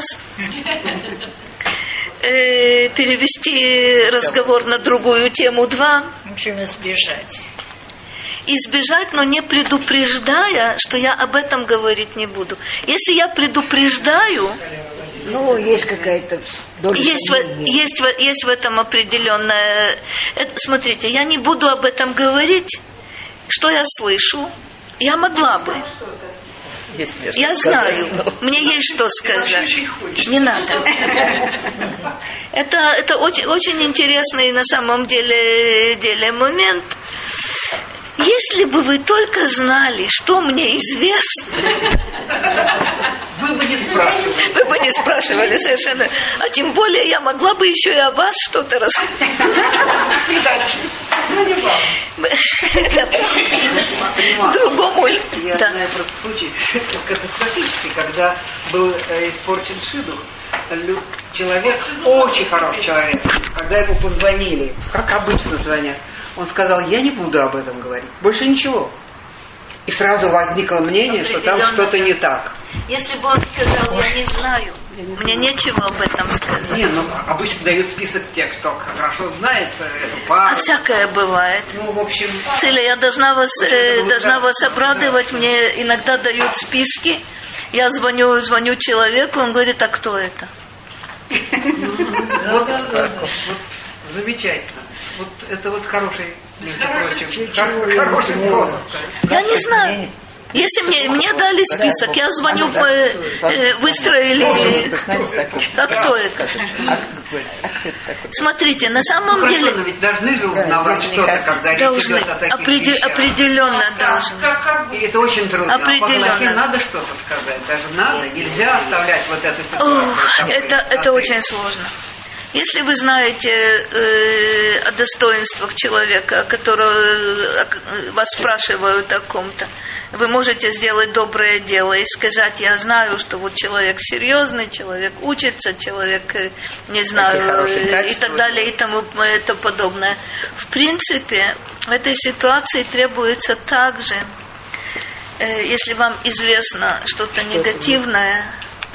Перевести разговор на другую тему, два. В общем, избежать, но не предупреждая, что я об этом говорить не буду. Если я предупреждаю, есть какая-то доля есть в этом определенное. Смотрите, я не буду об этом говорить, что я слышу. Я могла бы. Я знаю, мне есть что сказать. Не надо. Это очень, очень интересный на самом деле момент. Если бы вы только знали, что мне известно, вы бы не спрашивали. Вы бы не спрашивали совершенно. А тем более я могла бы еще и о вас что-то рассказать. Другому. Я знаю просто случай катастрофический, когда был испорчен шидух. Человек, очень хороший человек, когда ему позвонили, как обычно звонят, он сказал, я не буду об этом говорить, больше ничего. И сразу возникло мнение, что там что-то не так. Если бы он сказал, я не знаю, мне нечего об этом сказать. Нет, обычно дают список тех, кто хорошо знает эту пару. А всякое бывает. В общем... Циля, я должна вас обрадовать, мне иногда дают списки. Я звоню человеку, он говорит, а кто это? Вот замечательно. Вот это вот хороший, между прочим, хороший способ. Я не знаю. Если мне дали список, я звоню, выстроили. А кто это? Смотрите, на самом деле... Ведь должны же узнавать что-то, когда речь идет о таких вещах. Определенно должны. И это очень трудно. Определенно. Надо что-то сказать. Даже надо. Нельзя оставлять вот эту ситуацию. Это очень сложно. Если вы знаете о достоинствах человека, которого вас спрашивают о ком-то, вы можете сделать доброе дело и сказать: я знаю, что вот человек серьезный, человек учится, человек, не знаю, и так далее, и тому подобное. В принципе, в этой ситуации требуется также, если вам известно что-то негативное,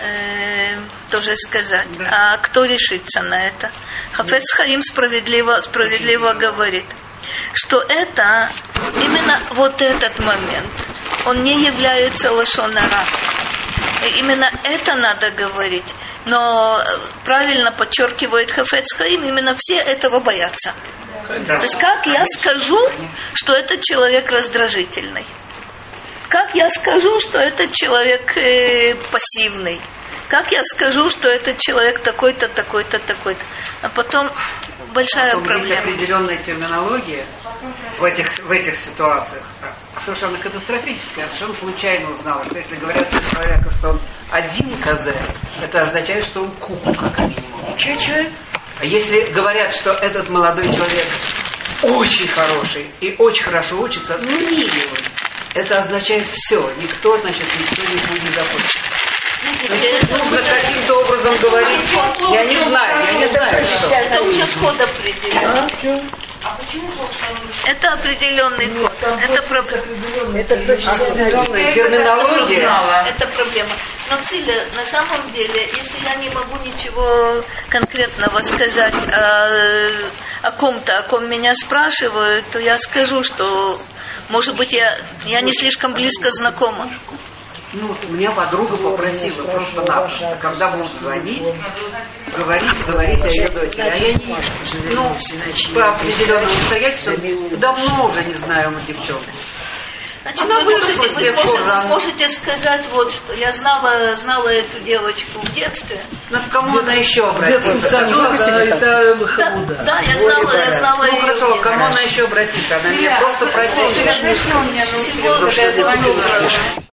тоже сказать. А кто решится на это? Хафец Хаим справедливо говорит, что это, именно вот этот момент, он не является лашон ара. Именно это надо говорить. Но правильно подчеркивает Хафец Хаим, именно все этого боятся. То есть как я скажу, что этот человек раздражительный? Как я скажу, что этот человек пассивный? Как я скажу, что этот человек такой-то, такой-то, такой-то? А потом большая проблема. Есть определенная терминология в этих ситуациях, совершенно катастрофическая. Я совершенно случайно узнала, что если говорят человеку, что он один козел, это означает, что он куку, как минимум. Че? А если говорят, что этот молодой человек очень хороший и очень хорошо учится, ну милый, это означает все. Никто не будет захочет. Нужно каким-то образом говорить. Я не знаю, что. Это уже ход определенный. А почему это определенный ход. Это проблема. Это профессиональная терминология. Это проблема. Но Циля, на самом деле, если я не могу ничего конкретного сказать о ком-то, о ком меня спрашивают, то я скажу, что, может быть, я не слишком близко знакома. Ну, меня подруга попросила просто-напросто, когда будут звонить, говорить о ее дочери. А я не, по определенным обстоятельствам, давно уже не знаю девчонку. Значит, вы сможете сказать вот что. Я знала эту девочку в детстве. Но к кому она еще обратится? Да, я знала ее. Ну хорошо, к кому она еще обратится? Она мне просто просила.